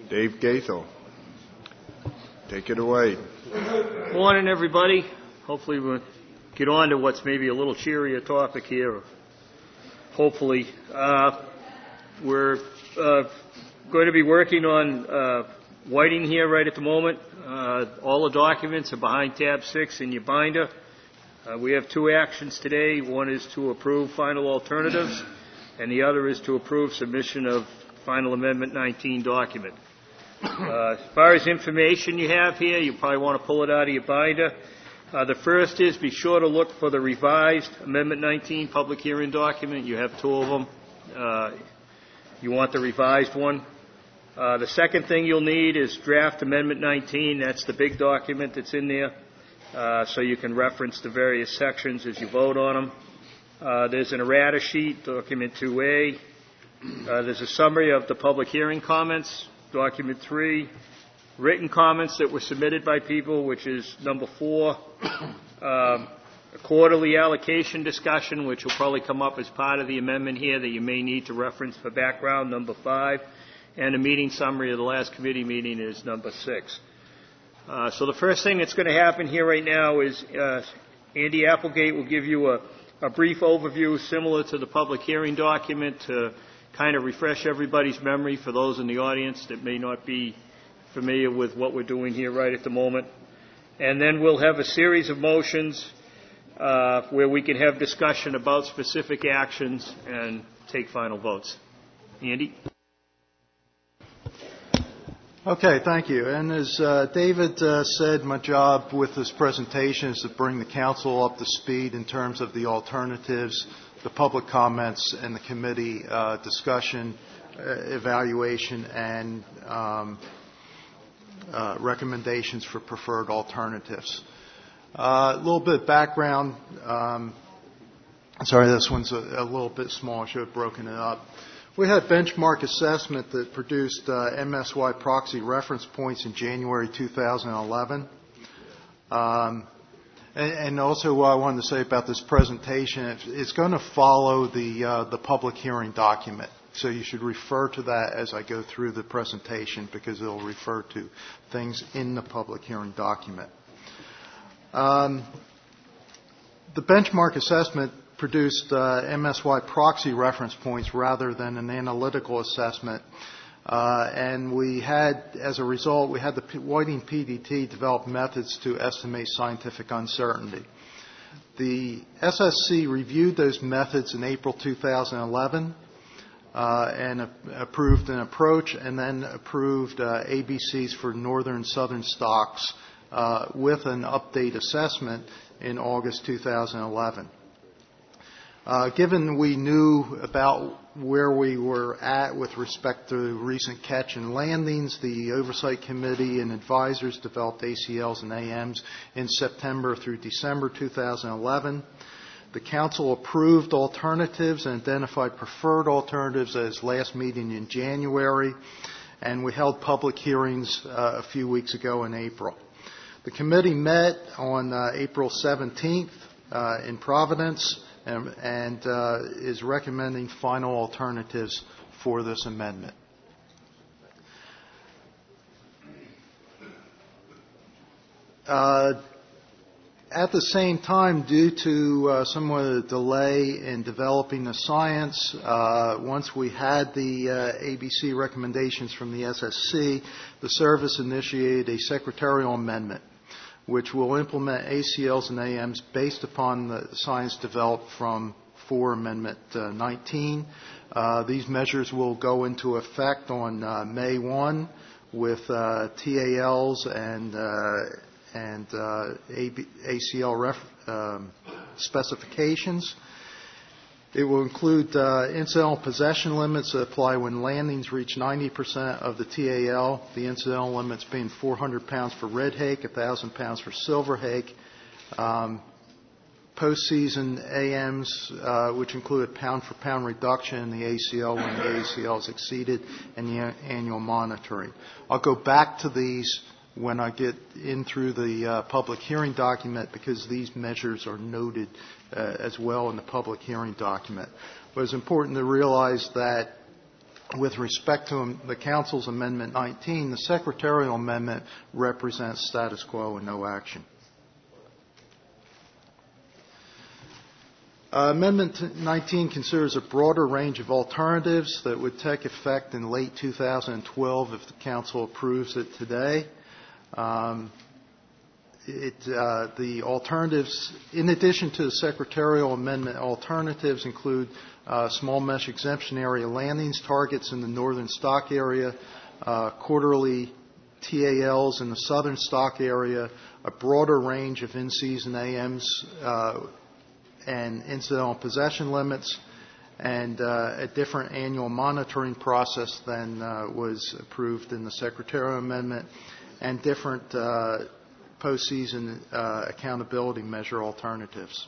Dave Gaithel. Take it away. Morning, everybody. Hopefully we'll get on to what's maybe a little cheerier topic here. Hopefully. We're going to be working on Whiting here right at the moment. All the documents are behind tab 6 in your binder. We have two actions today. One is to approve final alternatives, and the other is to approve submission of final amendment 19 document. As far as information you have here, you probably want to pull it out of your binder. The first is be sure to look for the revised Amendment 19 public hearing document. You have two of them. You want the revised one. The second thing you'll need is draft Amendment 19. That's the big document that's in there, so you can reference the various sections as you vote on them. There's an errata sheet, document 2A. There's a summary of the public hearing comments, document 3. Written comments that were submitted by people, which is number 4. A quarterly allocation discussion, which will probably come up as part of the amendment here that you may need to reference for background, number 5. And a meeting summary of the last committee meeting is number 6. So the first thing that's going to happen here right now is Andy Applegate will give you a brief overview similar to the public hearing document to kind of refresh everybody's memory for those in the audience that may not be familiar with what we're doing here right at the moment. And then we'll have a series of motions where we can have discussion about specific actions and take final votes. Andy? Okay, thank you. And as David said, my job with this presentation is to bring the council up to speed in terms of the alternatives, the public comments, and the committee discussion, evaluation, and recommendations for preferred alternatives. A little bit of background. Sorry, this one's a little bit small. I should have broken it up. We had benchmark assessment that produced MSY proxy reference points in January 2011. And also what I wanted to say about this presentation, it's going to follow the public hearing document. So you should refer to that as I go through the presentation because it'll refer to things in the public hearing document. The benchmark assessment produced MSY proxy reference points rather than an analytical assessment. And we had, as a result, we had the Whiting PDT develop methods to estimate scientific uncertainty. The SSC reviewed those methods in April 2011 and approved an approach and then approved ABCs for northern and southern stocks with an update assessment in August 2011. Given we knew about where we were at with respect to recent catch and landings, the Oversight Committee and advisors developed ACLs and AMs in September through December 2011. The Council approved alternatives and identified preferred alternatives at its last meeting in January, and we held public hearings a few weeks ago in April. The committee met on April 17th in Providence and is recommending final alternatives for this amendment. At the same time, due to somewhat of a delay in developing the science, once we had the ABC recommendations from the SSC, the service initiated a secretarial amendment which will implement ACLs and AMs based upon the science developed from 4 Amendment 19. These measures will go into effect on May 1 with TALs and ACL specifications. It will include incidental possession limits that apply when landings reach 90% of the TAL, the incidental limits being 400 pounds for red hake, 1,000 pounds for silver hake. Postseason AMs, which include a pound-for-pound reduction in the ACL when the ACL is exceeded, and the annual monitoring. I'll go back to these when I get in through the public hearing document because these measures are noted as well in the public hearing document. But it's important to realize that with respect to the Council's Amendment 19, the Secretarial Amendment represents status quo and no action. Amendment 19 considers a broader range of alternatives that would take effect in late 2012 if the Council approves it today. The alternatives, in addition to the Secretarial Amendment, alternatives include small mesh exemption area landings targets in the northern stock area, quarterly TALs in the southern stock area, a broader range of in-season AMs and incidental possession limits, and a different annual monitoring process than was approved in the Secretarial Amendment, and different postseason accountability measure alternatives.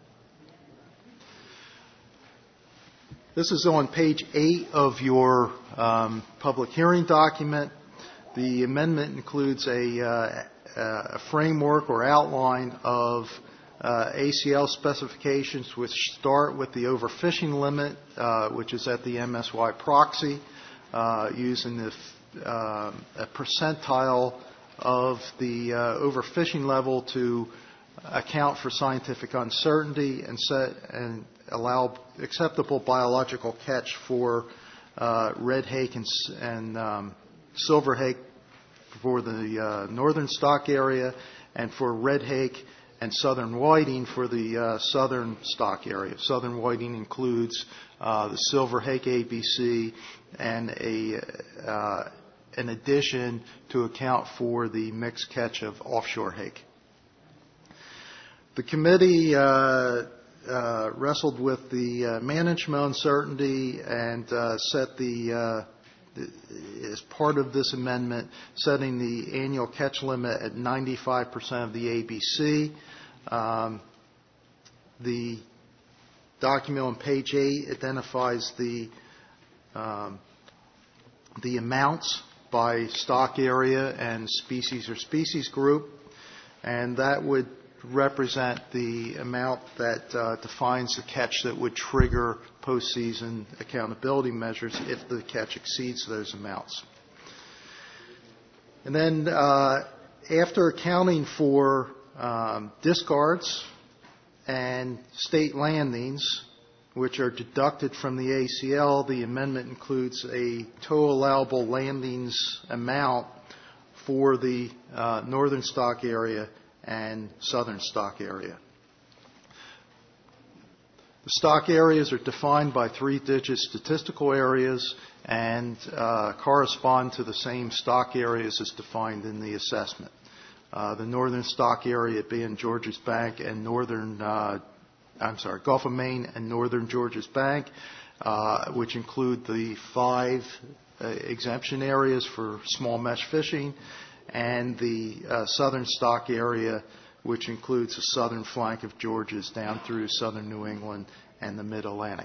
This is on page 8 of your public hearing document. The amendment includes a framework or outline of ACL specifications which start with the overfishing limit, which is at the MSY proxy, using a percentile of the overfishing level to account for scientific uncertainty and allow acceptable biological catch for red hake and silver hake for the northern stock area, and for red hake and southern whiting for the southern stock area. Southern whiting includes the silver hake ABC and an addition to account for the mixed catch of offshore hake. The committee wrestled with the management uncertainty and set as part of this amendment, setting the annual catch limit at 95% of the ABC. The document on page 8 identifies the amounts by stock area and species or species group, and that would represent the amount that defines the catch that would trigger postseason accountability measures if the catch exceeds those amounts. And then after accounting for discards and state landings, which are deducted from the ACL, the amendment includes a total allowable landings amount for the northern stock area and southern stock area. The stock areas are defined by 3-digit statistical areas and correspond to the same stock areas as defined in the assessment. The northern stock area being Georges Bank and Gulf of Maine and northern Georges Bank, which include the 5 exemption areas for small mesh fishing, and the southern stock area, which includes the southern flank of Georges down through southern New England and the mid-Atlantic.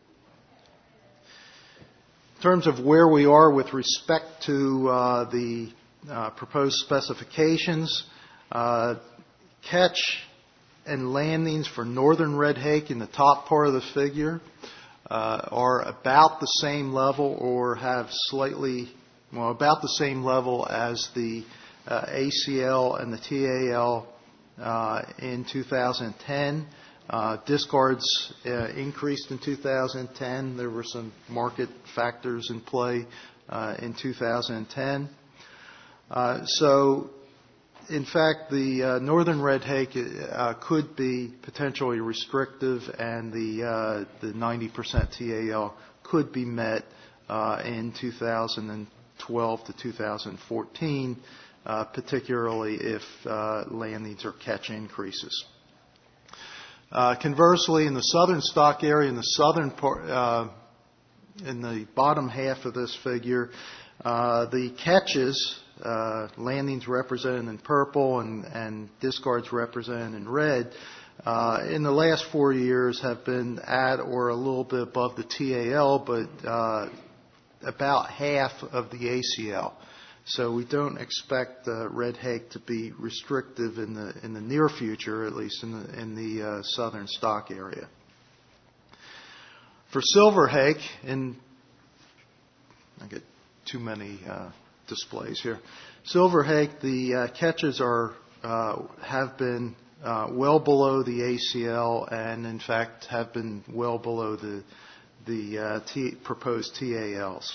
In terms of where we are with respect to the proposed specifications, catch and landings for northern red hake in the top part of the figure are about the same level or have about the same level as the ACL and the TAL in 2010. Discards increased in 2010. There were some market factors in play in 2010. So, in fact, the northern red hake could be potentially restrictive, and the 90% TAL could be met in 2012 to 2014, particularly if landings or catch increases. Conversely, in the southern stock area, in the southern part, in the bottom half of this figure, the catches, landings represented in purple and discards represented in red, in the last 4 years have been at or a little bit above the TAL, but about half of the ACL. So we don't expect red hake to be restrictive in the near future, at least in the southern stock area. For silver hake, in I get too many displays here. Silver Hake, the catches have been well below the ACL, and in fact have been well below the proposed TALs.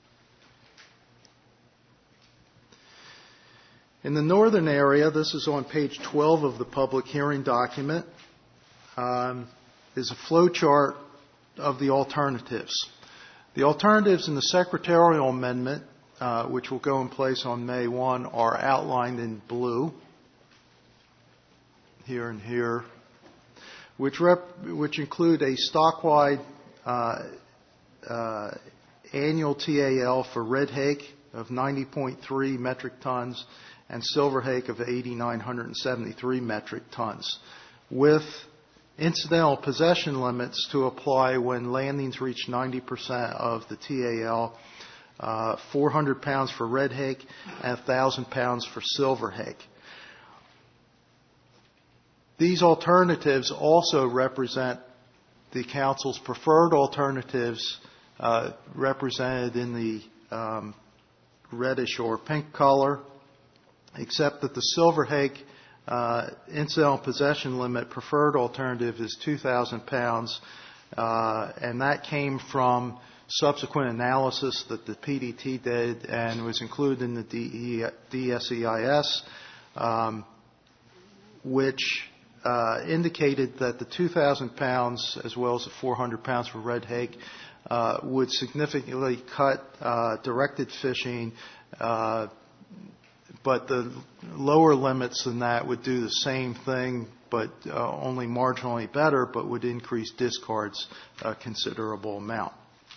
In the northern area, this is on page 12 of the public hearing document, is a flow chart of the alternatives. The alternatives in the secretarial amendment, which will go in place on May 1, are outlined in blue, here and here, which include a stock-wide annual TAL for Red Hake of 90.3 metric tons and Silver Hake of 8,973 metric tons, with incidental possession limits to apply when landings reach 90% of the TAL, 400 pounds for Red Hake and 1,000 pounds for Silver Hake. These alternatives also represent the Council's preferred alternatives represented in the reddish or pink color, except that the Silver Hake incidental possession limit preferred alternative is 2,000 pounds, and that came from subsequent analysis that the PDT did and was included in the DSEIS, which indicated that the 2,000 pounds as well as the 400 pounds for Red Hake would significantly cut directed fishing, but the lower limits than that would do the same thing, but only marginally better, but would increase discards a considerable amount.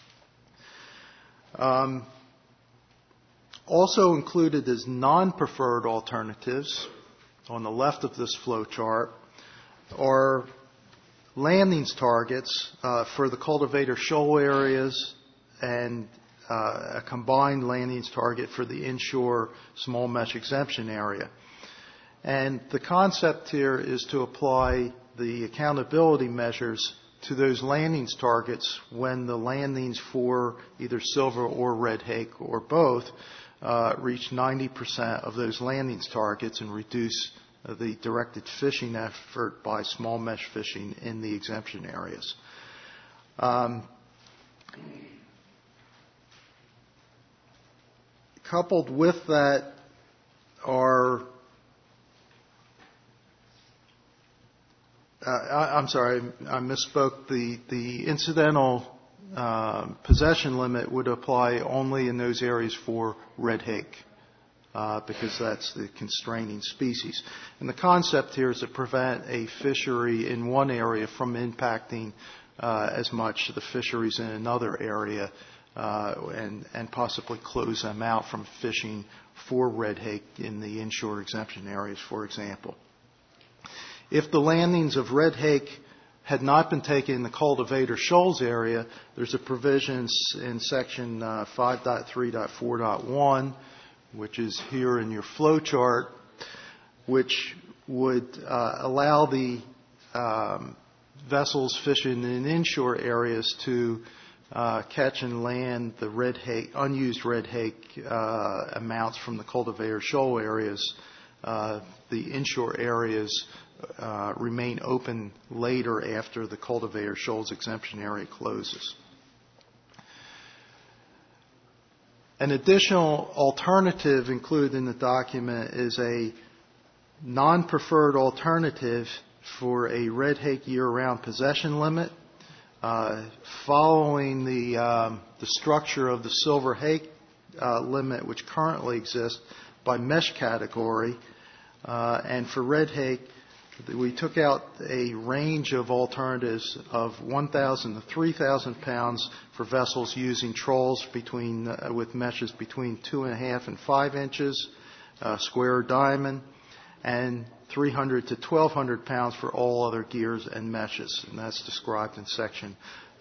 Also included as non-preferred alternatives on the left of this flow chart are landings targets for the cultivator shoal areas and a combined landings target for the inshore small mesh exemption area. And the concept here is to apply the accountability measures to those landings targets when the landings for either Silver or Red Hake or both reach 90% of those landings targets and reduce the directed fishing effort by small mesh fishing in the exemption areas. Coupled with that are, I'm sorry, I misspoke. The incidental possession limit would apply only in those areas for Red Hake, because that's the constraining species. And the concept here is to prevent a fishery in one area from impacting as much the fisheries in another area, and possibly close them out from fishing for Red Hake in the inshore exemption areas, for example. If the landings of Red Hake had not been taken in the cultivator shoals area, there's a provision in section 5.3.4.1, which is here in your flow chart, which would allow the vessels fishing in inshore areas to catch and land the Red Hake, unused Red Hake amounts from the cultivator shoal areas. The inshore areas remain open later after the cultivator shoals exemption area closes. An additional alternative included in the document is a non-preferred alternative for a Red Hake year-round possession limit. Following the structure of the Silver Hake limit, which currently exists by mesh category, and for Red Hake, we took out a range of alternatives of 1,000 to 3,000 pounds for vessels using trolls with meshes between 2.5 and 5 inches, square or diamond, and 300 to 1,200 pounds for all other gears and meshes, and that's described in section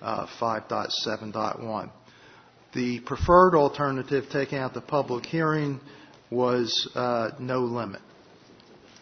5.7.1. The preferred alternative, taking out the public hearing, was no limit.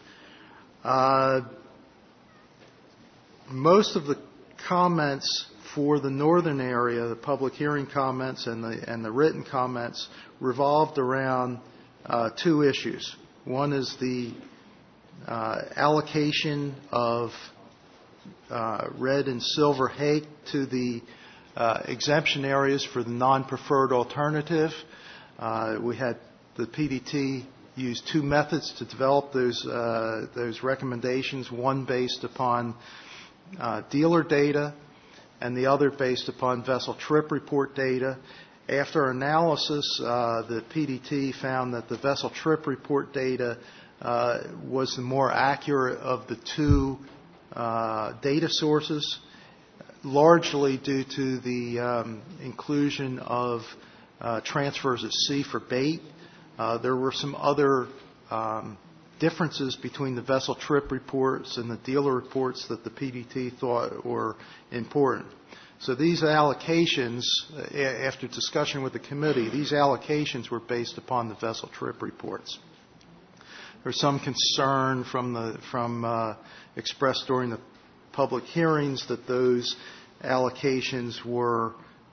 Most of the comments for the northern area, the public hearing comments and the written comments revolved around two issues. One is the allocation of red and silver hake to the exemption areas for the non-preferred alternative. We had the PDT use two methods to develop those recommendations, one based upon dealer data and the other based upon vessel trip report data. After analysis, the PDT found that the vessel trip report data was the more accurate of the two data sources, largely due to the inclusion of transfers at sea for bait. There were some other differences between the vessel trip reports and the dealer reports that the PDT thought were important. So these allocations, after discussion with the committee, these allocations were based upon the vessel trip reports. There's some concern expressed during the public hearings that those allocations were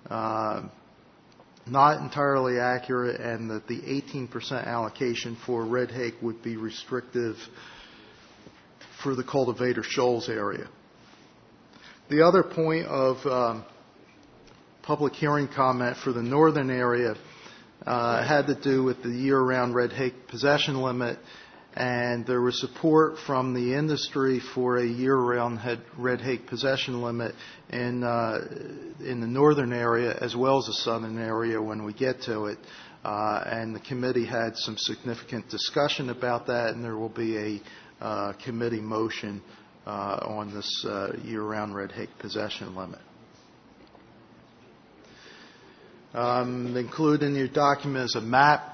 not entirely accurate, and that the 18% allocation for red hake would be restrictive for the cultivator shoals area. The other point of public hearing comment for the northern area had to do with the year-round red hake possession limit, and there was support from the industry for a year-round red hake possession limit in the northern area as well as the southern area when we get to it. And the committee had some significant discussion about that, and there will be a committee motion on this year-round red hake possession limit. Included in your document is a map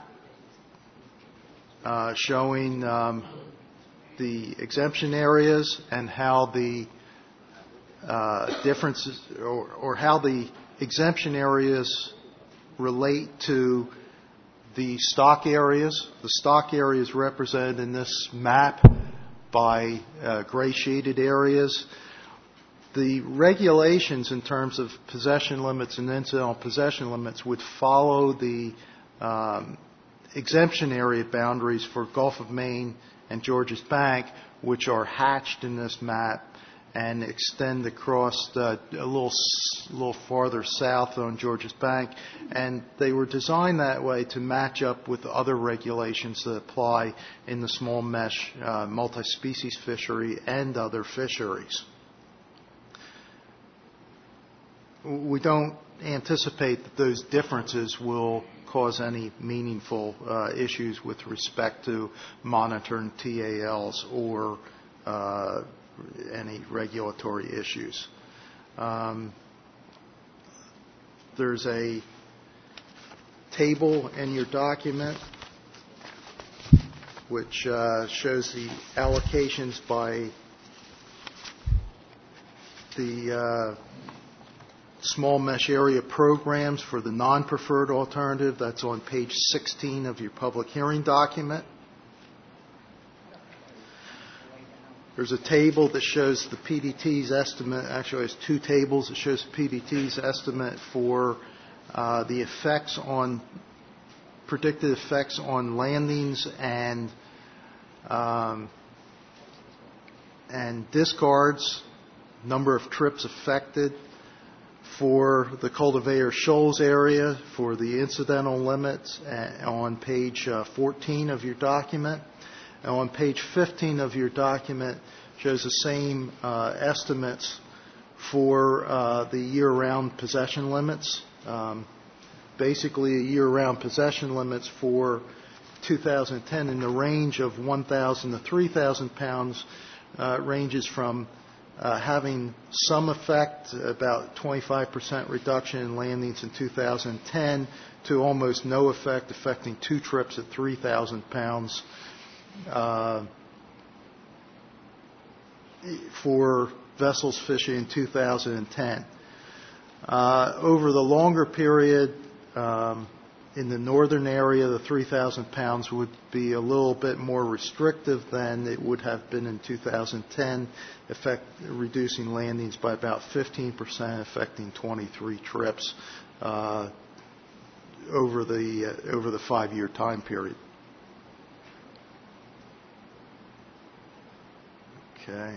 showing the exemption areas and how the differences or how the exemption areas relate to the stock areas. The stock areas represented in this map by gray shaded areas. The regulations in terms of possession limits and incidental possession limits would follow the exemption area boundaries for Gulf of Maine and Georges Bank, which are hatched in this map and extend across a little farther south on Georges Bank. And they were designed that way to match up with other regulations that apply in the small mesh multi-species fishery and other fisheries. We don't anticipate that those differences will cause any meaningful issues with respect to monitoring TALs or any regulatory issues. There's a table in your document which shows the allocations by the small mesh area programs for the non-preferred alternative. That's on page 16 of your public hearing document. There's a table that shows the PDT's estimate. Actually, there's two tables that shows the PDT's estimate for the effects on predicted effects on landings and discards, number of trips affected for the cultivator shoals area, for the incidental limits on page 14 of your document. And on page 15 of your document shows the same estimates for the year-round possession limits. Basically, year-round possession limits for 2010 in the range of 1,000 to 3,000 pounds ranges from having some effect, about 25% reduction in landings in 2010, to almost no effect, affecting two trips at 3,000 pounds for vessels fishing in 2010. Over the longer period, In the northern area, the 3,000 pounds would be a little bit more restrictive than it would have been in 2010, reducing landings by about 15%, affecting 23 trips over the 5-year time period. Okay.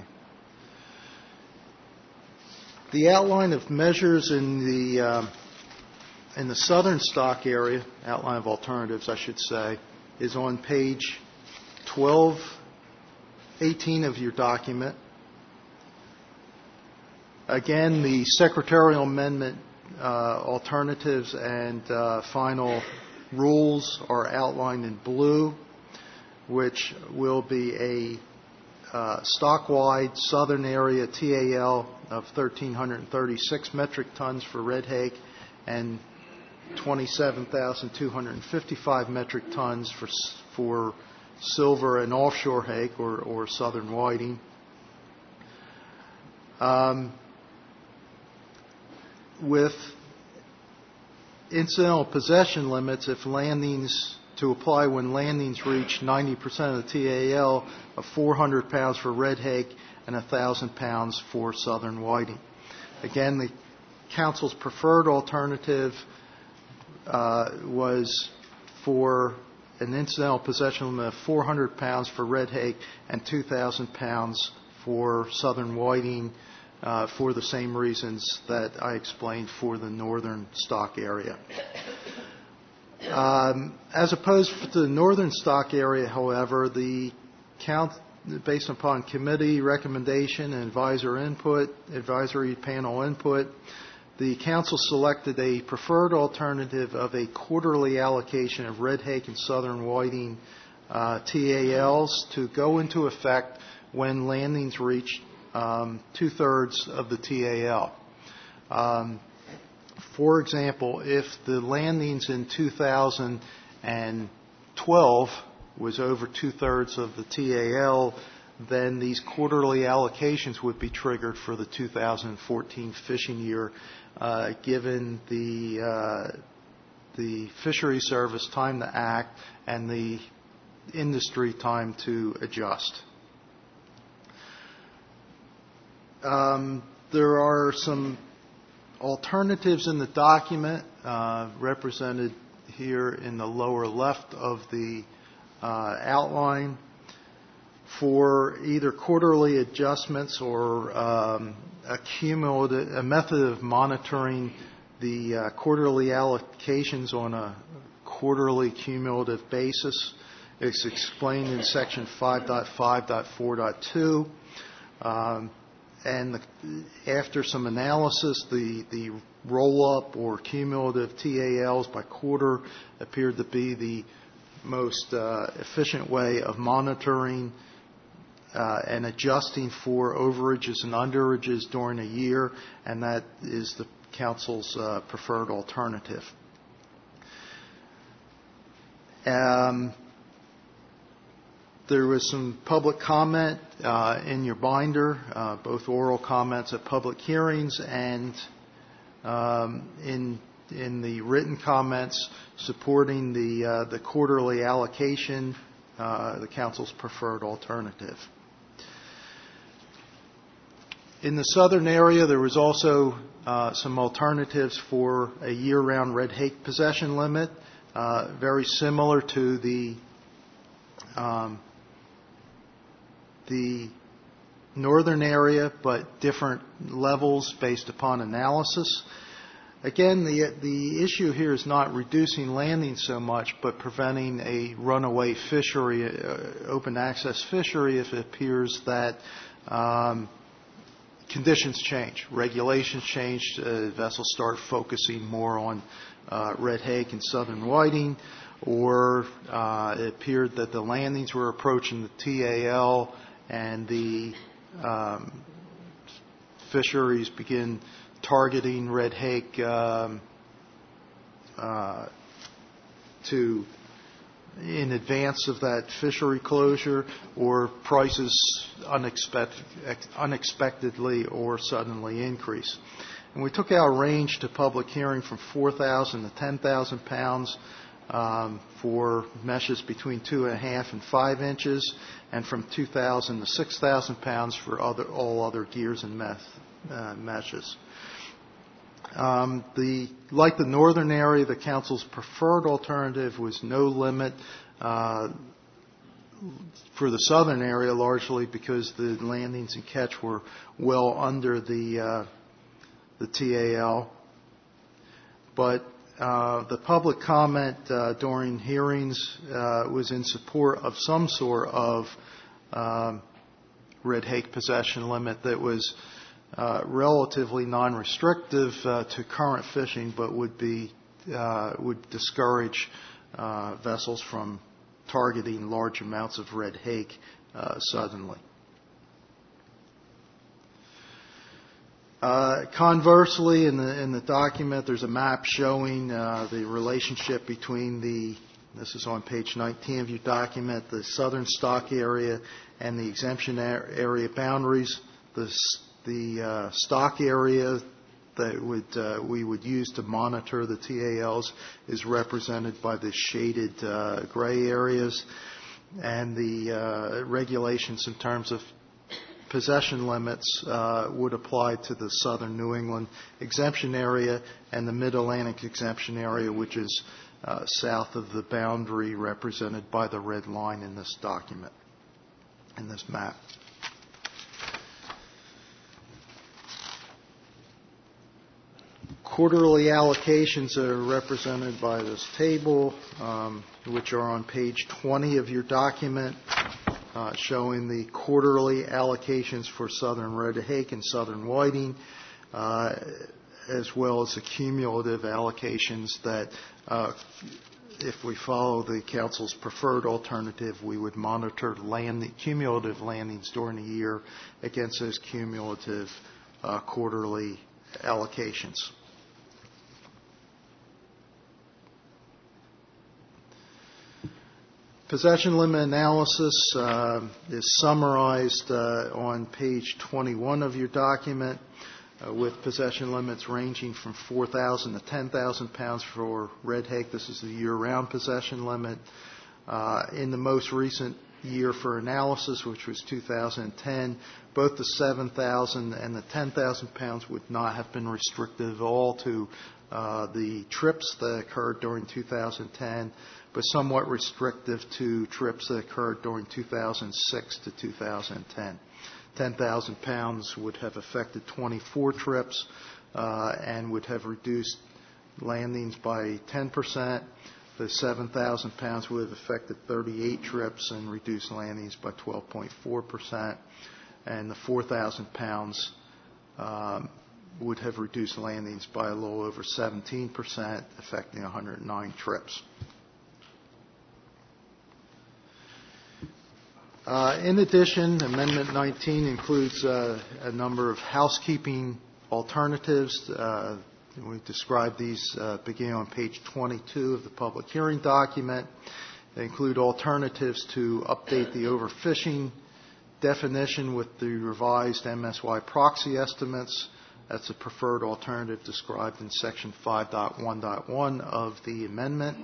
The outline of measures in the southern stock area, outline of alternatives, I should say, is on page 1218 of your document. Again, the secretarial amendment alternatives and final rules are outlined in blue, which will be a stock-wide southern area TAL of 1,336 metric tons for red hake and 27,255 metric tons for silver and offshore hake or southern whiting. With incidental possession limits, to apply when landings reach 90% of the TAL of 400 pounds for red hake and 1,000 pounds for southern whiting. Again, the Council's preferred alternative was for an incidental possession limit of 400 pounds for red hake and 2,000 pounds for southern whiting for the same reasons that I explained for the northern stock area. As opposed to the northern stock area, however, based upon committee recommendation and advisory panel input, the Council selected a preferred alternative of a quarterly allocation of red hake and southern whiting TALs to go into effect when landings reach 2/3 of the TAL. For example, if the landings in 2012 was over 2/3 of the TAL, then these quarterly allocations would be triggered for the 2014 fishing year, given the fishery service time to act and the industry time to adjust. There are some alternatives in the document represented here in the lower left of the outline for either quarterly adjustments or a method of monitoring the quarterly allocations on a quarterly cumulative basis. It's explained in section 5.5.4.2. And after some analysis, the roll-up or cumulative TALs by quarter appeared to be the most efficient way of monitoring and adjusting for overages and underages during a year, and that is the Council's preferred alternative. There was some public comment in your binder, both oral comments at public hearings and in the written comments supporting the quarterly allocation, the Council's preferred alternative. In the southern area, there was also some alternatives for a year-round red hake possession limit, very similar to the northern area, but different levels based upon analysis. Again, the issue here is not reducing landing so much, but preventing a runaway fishery, open access fishery, if it appears that conditions change, regulations change, vessels start focusing more on red hake and southern whiting, or it appeared that the landings were approaching the TAL and the fisheries begin targeting red hake in advance of that fishery closure, or prices unexpectedly or suddenly increase. And we took our range to public hearing from 4,000 to 10,000 pounds for meshes between 2.5 and 5 inches, and from 2,000 to 6,000 pounds for all other gears and meshes. Like the northern area, the council's preferred alternative was no limit for the southern area, largely because the landings and catch were well under the TAL. But the public comment during hearings was in support of some sort of red hake possession limit that was relatively non-restrictive to current fishing, but would discourage vessels from targeting large amounts of red hake suddenly. Conversely, in the document, there's a map showing the relationship between this is on page 19 of your document, the southern stock area and the exemption area boundaries. The stock area that we would use to monitor the TALs is represented by the shaded gray areas, and the regulations in terms of possession limits would apply to the southern New England exemption area and the mid-Atlantic exemption area, which is south of the boundary represented by the red line in this document, in this map. Quarterly allocations are represented by this table, which are on page 20 of your document, showing the quarterly allocations for southern red hake and southern whiting, as well as the cumulative allocations that, if we follow the council's preferred alternative, we would monitor cumulative landings during the year against those cumulative quarterly allocations. Possession limit analysis is summarized on page 21 of your document, with possession limits ranging from 4,000 to 10,000 pounds for red hake. This is the year-round possession limit. In the most recent year for analysis, which was 2010, both the 7,000 and the 10,000 pounds would not have been restricted at all to the trips that occurred during 2010, but somewhat restrictive to trips that occurred during 2006 to 2010. 10,000 pounds would have affected 24 trips and would have reduced landings by 10%. The 7,000 pounds would have affected 38 trips and reduced landings by 12.4%. And the 4,000 pounds would have reduced landings by a little over 17%, affecting 109 trips. In addition, Amendment 19 includes a number of housekeeping alternatives. We describe these beginning on page 22 of the public hearing document. They include alternatives to update the overfishing definition with the revised MSY proxy estimates. That's a preferred alternative described in Section 5.1.1 of the amendment.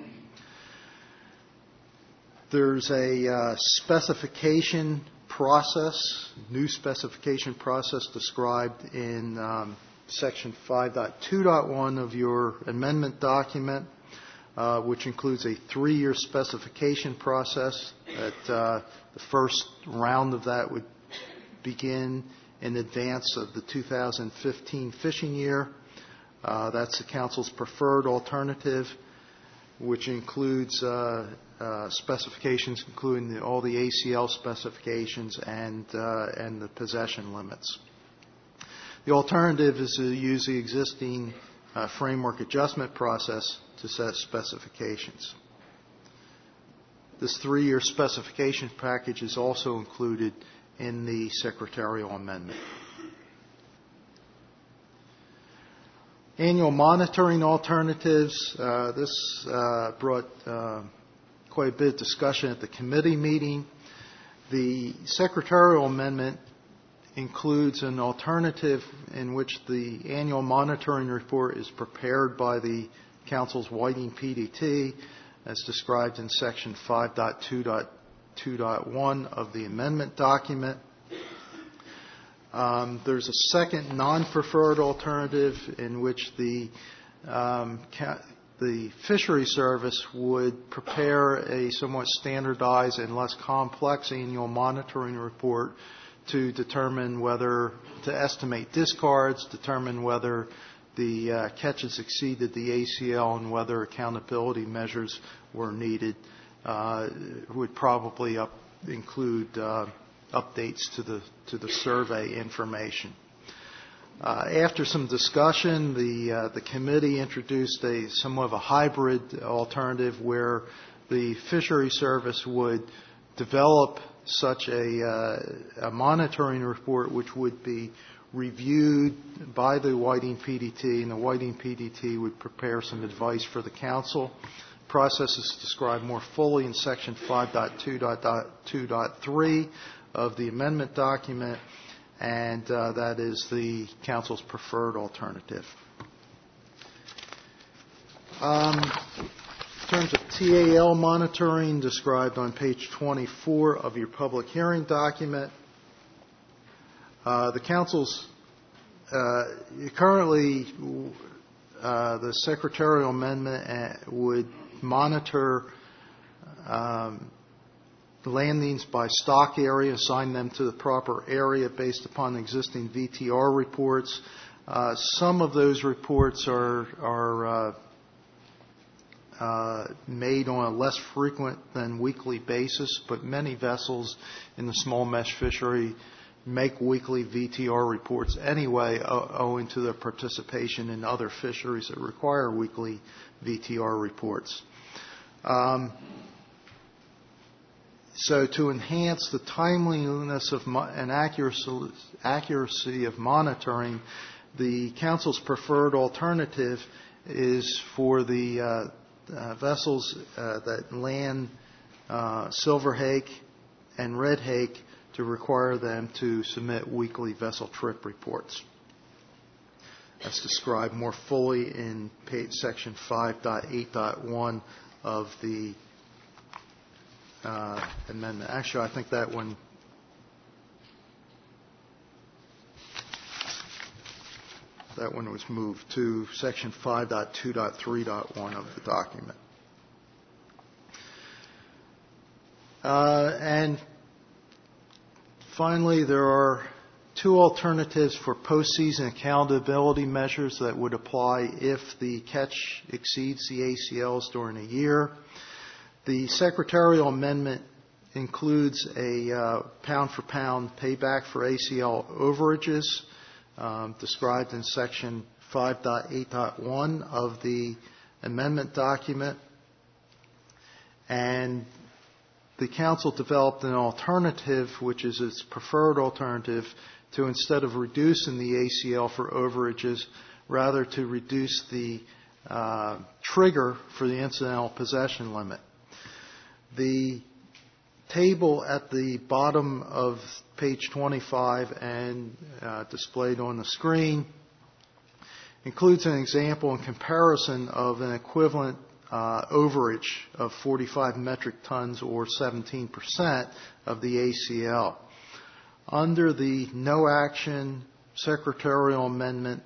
There's a specification process, new specification process described in Section 5.2.1 of your amendment document, which includes a 3-year specification process. The first round of that would begin in advance of the 2015 fishing year. That's the council's preferred alternative, which includes specifications including all the ACL specifications and the possession limits. The alternative is to use the existing framework adjustment process to set specifications. This 3-year specification package is also included in the secretarial amendment. Annual monitoring alternatives. This brought quite a bit of discussion at the committee meeting. The secretarial amendment includes an alternative in which the annual monitoring report is prepared by the Council's Whiting PDT, as described in Section 5.2.2.1 of the amendment document. There's a second non-preferred alternative in which the Fishery Service would prepare a somewhat standardized and less complex annual monitoring report to determine whether, to estimate discards, determine whether the catches exceeded the ACL and whether accountability measures were needed. Would probably include updates to the survey information. After some discussion, the committee introduced somewhat of a hybrid alternative where the Fishery Service would develop such a monitoring report which would be reviewed by the Whiting PDT, and the Whiting PDT would prepare some advice for the Council. The process is described more fully in Section 5.2.2.3 of the amendment document, and that is the Council's preferred alternative. In terms of TAL monitoring, described on page 24 of your public hearing document, the Council's currently the secretarial amendment would monitor landings by stock area, assign them to the proper area based upon existing VTR reports. Some of those reports are made on a less frequent than weekly basis, but many vessels in the small mesh fishery make weekly VTR reports anyway, owing to their participation in other fisheries that require weekly VTR reports. So to enhance the timeliness and accuracy of monitoring, the Council's preferred alternative is for the vessels that land silver hake and red hake to require them to submit weekly vessel trip reports. That's described more fully in Section 5.8.1 of the amendment. Actually, I think that one was moved to Section 5.2.3.1 of the document. And finally, there are two alternatives for postseason accountability measures that would apply if the catch exceeds the ACLs during a year. The secretarial amendment includes a pound-for-pound payback for ACL overages, described in Section 5.8.1 of the amendment document. And the Council developed an alternative, which is its preferred alternative, to instead of reducing the ACL for overages, rather to reduce the trigger for the incidental possession limit. The table at the bottom of page 25 and displayed on the screen includes an example and comparison of an equivalent overage of 45 metric tons or 17% of the ACL. Under the no action secretarial amendment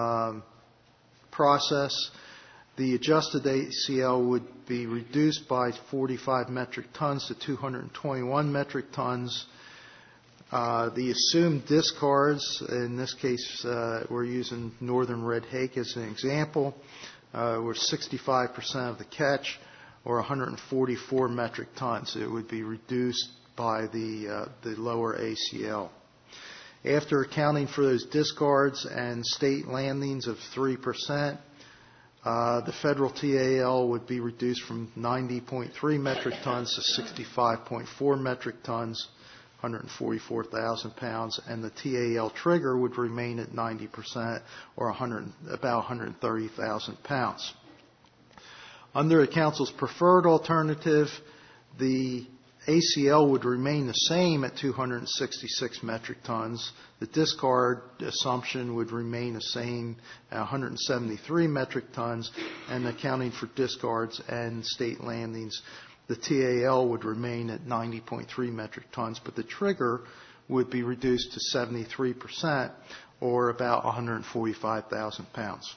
process, the adjusted ACL would be reduced by 45 metric tons to 221 metric tons. The assumed discards, in this case we're using northern red hake as an example, were 65% of the catch, or 144 metric tons. It would be reduced by the lower ACL. After accounting for those discards and state landings of 3%, the federal TAL would be reduced from 90.3 metric tons to 65.4 metric tons, 144,000 pounds, and the TAL trigger would remain at 90%, or about 130,000 pounds. Under the Council's preferred alternative, the ACL would remain the same at 266 metric tons. The discard assumption would remain the same at 173 metric tons, and accounting for discards and state landings, the TAL would remain at 90.3 metric tons, but the trigger would be reduced to 73%, or about 145,000 pounds.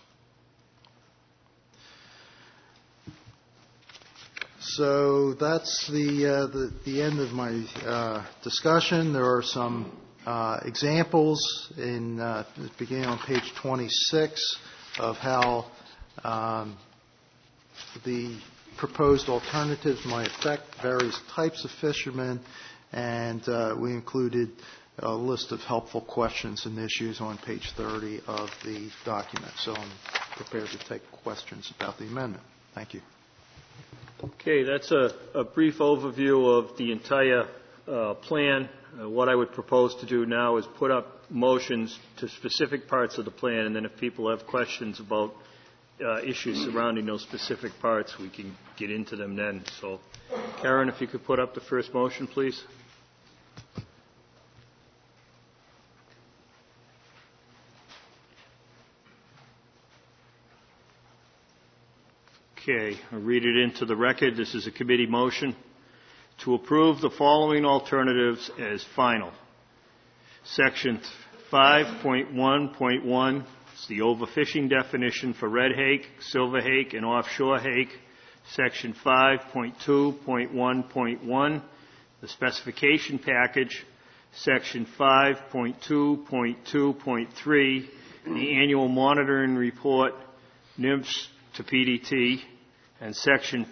So that's the end of my discussion. There are some examples beginning on page 26 of how the proposed alternatives might affect various types of fishermen, and we included a list of helpful questions and issues on page 30 of the document. So I'm prepared to take questions about the amendment. Thank you. Okay, that's a brief overview of the entire plan. What I would propose to do now is put up motions to specific parts of the plan, and then if people have questions about issues surrounding those specific parts, we can get into them then. So, Karen, if you could put up the first motion, please. Okay, I'll read it into the record. This is a committee motion to approve the following alternatives as final. Section 5.1.1 is the overfishing definition for red hake, silver hake, and offshore hake. Section 5.2.1.1, the specification package. Section 5.2.2.3, the annual monitoring report, NIMS to PDT, and Section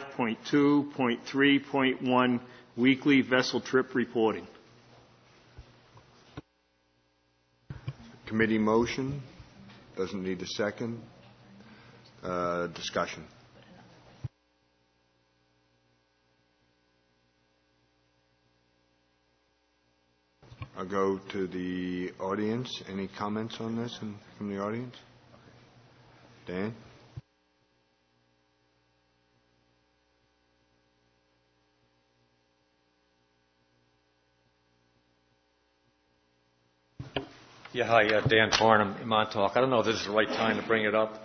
5.2.3.1, weekly vessel trip reporting. Committee motion. Doesn't need a second. Discussion. I'll go to the audience. Any comments on this from the audience? Dan? Yeah, hi, Dan Farnham in Montauk. I don't know if this is the right time to bring it up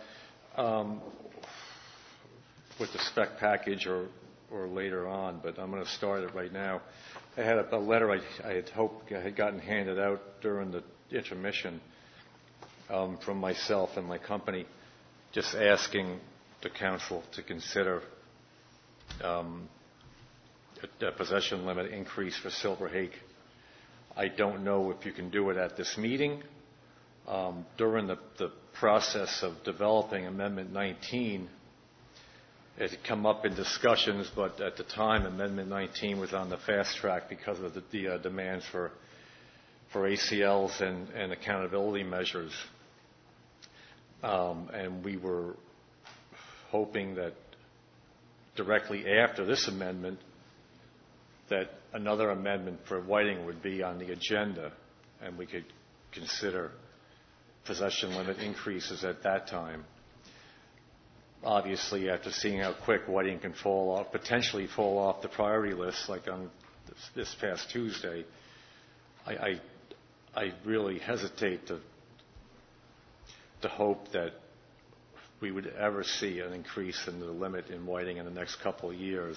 with the spec package or later on, but I'm going to start it right now. I had a letter I had hoped I had gotten handed out during the intermission from myself and my company, just asking the council to consider a possession limit increase for silver hake. I don't know if you can do it at this meeting. During the process of developing Amendment 19, it had come up in discussions, but at the time, Amendment 19 was on the fast track because of the demands for ACLs and accountability measures. And we were hoping that directly after this amendment, that another amendment for whiting would be on the agenda, and we could consider possession limit increases at that time. Obviously, after seeing how quick whiting can potentially fall off the priority list, like on this past Tuesday, I really hesitate to hope that we would ever see an increase in the limit in whiting in the next couple of years.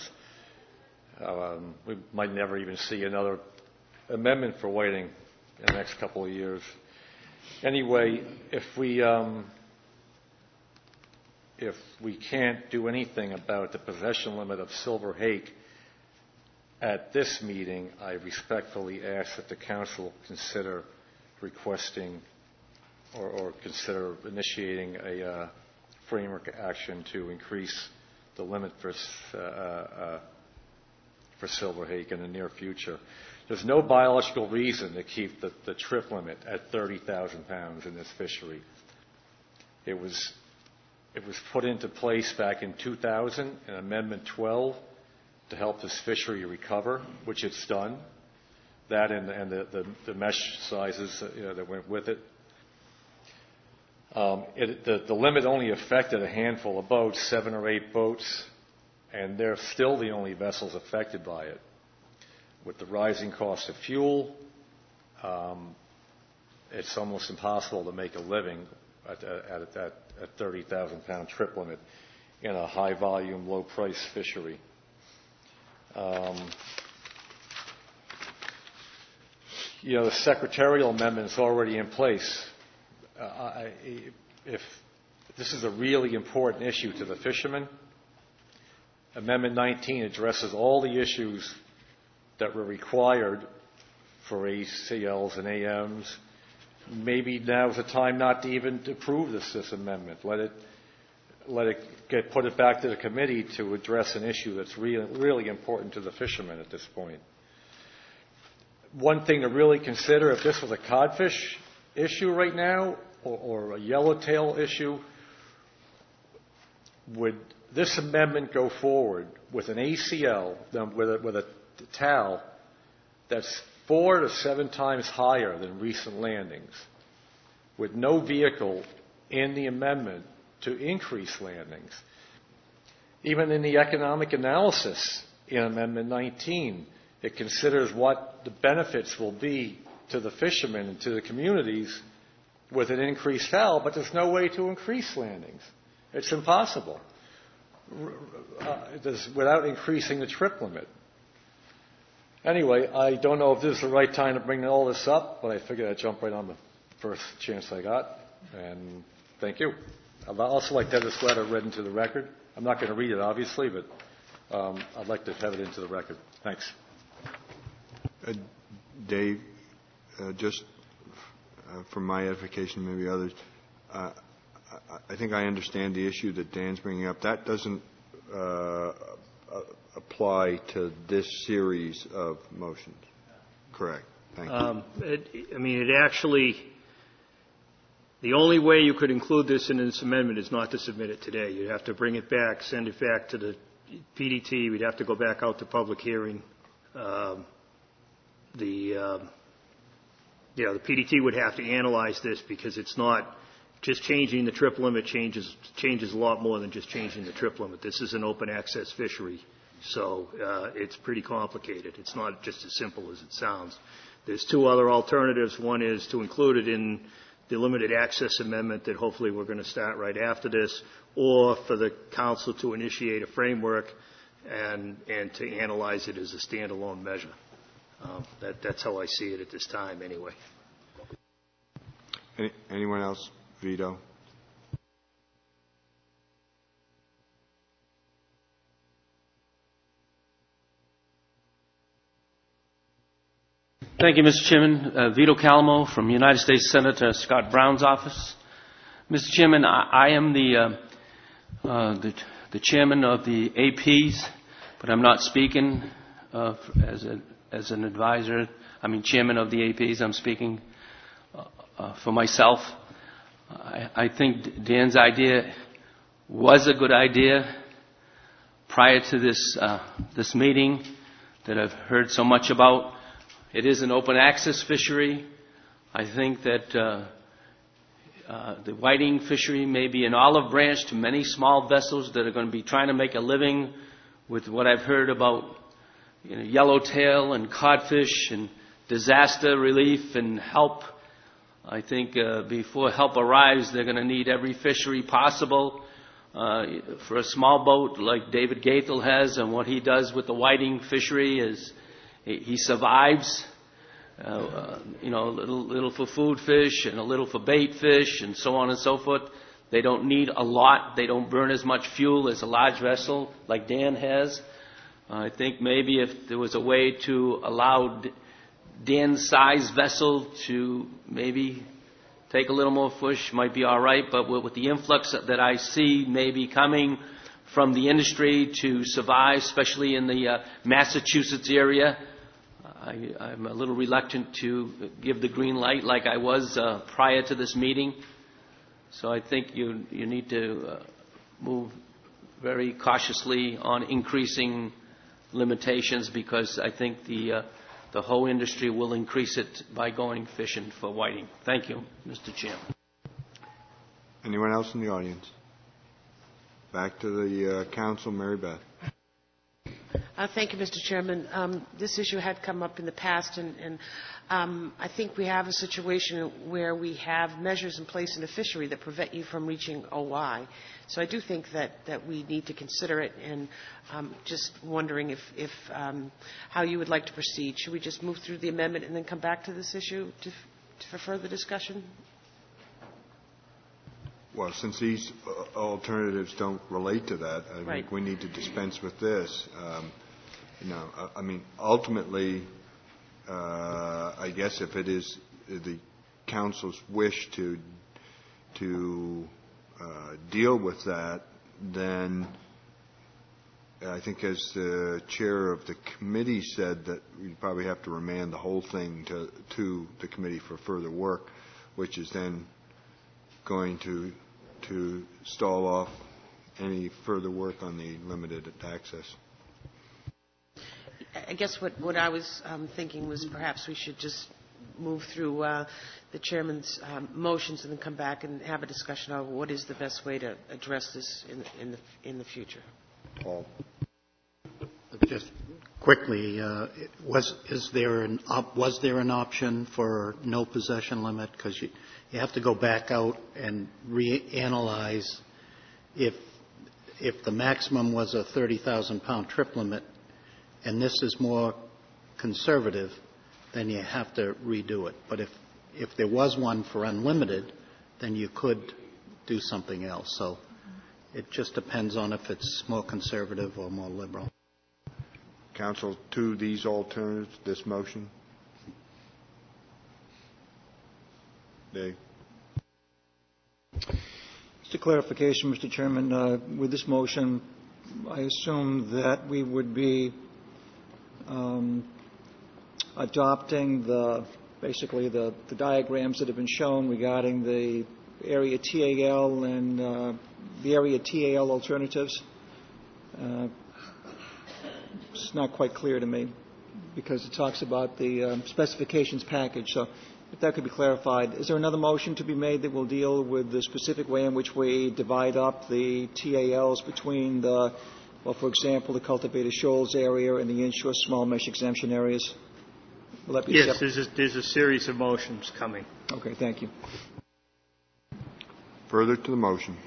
We might never even see another amendment for whiting in the next couple of years. Anyway, if we can't do anything about the possession limit of silver hake at this meeting, I respectfully ask that the council consider requesting or consider initiating a framework action to increase the limit for silver hake in the near future. There's no biological reason to keep the trip limit at 30,000 pounds in this fishery. It was put into place back in 2000 in Amendment 12 to help this fishery recover, which it's done. That and the mesh sizes that went with it. The limit only affected a handful of boats, 7 or 8 boats, and they're still the only vessels affected by it. with the rising cost of fuel, it's almost impossible to make a living at 30,000-pound trip limit in a high-volume, low-price fishery. The secretarial amendment is already in place. If this is a really important issue to the fishermen, Amendment 19 addresses all the issues that were required for ACLs and AMs. Maybe now's the time not to even approve this amendment. Let it put it back to the committee to address an issue that's really important to the fishermen at this point. One thing to really consider, if this was a codfish issue right now or a yellowtail issue, would this amendment go forward with an ACL, with a TAL that's 4 to 7 times higher than recent landings, with no vehicle in the amendment to increase landings? Even in the economic analysis in Amendment 19, it considers what the benefits will be to the fishermen and to the communities with an increased TAL, but there's no way to increase landings. It's impossible without increasing the trip limit. Anyway, I don't know if this is the right time to bring all this up, but I figured I'd jump right on the first chance I got. And thank you. I'd also like to have this letter read into the record. I'm not going to read it, obviously, but I'd like to have it into the record. Thanks. Dave, just for my edification, maybe others, I think I understand the issue that Dan's bringing up. That doesn't apply to this series of motions. Correct. Thank you. It actually, the only way you could include this in this amendment is not to submit it today. You'd have to bring it back, send it back to the PDT. We'd have to go back out to public hearing. The PDT would have to analyze this because it's not just changing the trip limit changes a lot more than just changing the trip limit. This is an open access fishery, so it's pretty complicated. It's not just as simple as it sounds. There's 2 other alternatives. One is to include it in the limited access amendment that hopefully we're going to start right after this, or for the council to initiate a framework and to analyze it as a standalone measure. That's how I see it at this time, anyway. Anyone else? Vito? Thank you, Mr. Chairman. Vito Calamo from United States Senator Scott Brown's office. Mr. Chairman, I am the chairman of the APs, but I'm not speaking as an advisor. Chairman of the APs. I'm speaking for myself. I think Dan's idea was a good idea prior to this meeting that I've heard so much about. It is an open access fishery. I think that the whiting fishery may be an olive branch to many small vessels that are going to be trying to make a living with what I've heard about yellowtail and codfish and disaster relief and help. I think before help arrives, they're going to need every fishery possible. For a small boat like David Gaithel has, and what he does with the whiting fishery is he survives. A little for food fish and a little for bait fish and so on and so forth. They don't need a lot. They don't burn as much fuel as a large vessel like Dan has. I think maybe if there was a way to allow Dan's size vessel to maybe take a little more fish, might be all right. But with the influx that I see maybe coming from the industry to survive, especially in the Massachusetts area, I'm a little reluctant to give the green light like I was prior to this meeting. So I think you need to move very cautiously on increasing limitations, because I think the whole industry will increase it by going fishing for whiting. Thank you, Mr. Chairman. Anyone else in the audience? Back to the council, Mary Beth. Thank you, Mr. Chairman. This issue had come up in the past, and I think we have a situation where we have measures in place in the fishery that prevent you from reaching OI. So I do think that we need to consider it, and just wondering if how you would like to proceed. Should we just move through the amendment and then come back to this issue for further discussion? Well, since these alternatives don't relate to that, I Right. think we need to dispense with this. I mean, ultimately, I guess if it is the council's wish to deal with that, then I think, as the chair of the committee said, that we probably have to remand the whole thing to the committee for further work, which is then going to stall off any further work on the limited access. I guess what I was thinking was perhaps we should just move through the chairman's motions and then come back and have a discussion on what is the best way to address this in the future. Paul? Just quickly, was there an option for no possession limit? Because you have to go back out and reanalyze if the maximum was a 30,000-pound trip limit, and this is more conservative, then you have to redo it. But if there was one for unlimited, then you could do something else. So it just depends on if it's more conservative or more liberal. Council, to these alternatives, this motion? Dave? Just a clarification, Mr. Chairman. With this motion, I assume that we would be adopting basically the diagrams that have been shown regarding the area TAL and the area TAL alternatives. It's not quite clear to me because it talks about the specifications package. So if that could be clarified. Is there another motion to be made that will deal with the specific way in which we divide up the TALs between for example, the cultivated shoals area and the inshore small mesh exemption areas? Will that be Yes, there's a series of motions coming. Okay, thank you. Further to the motion.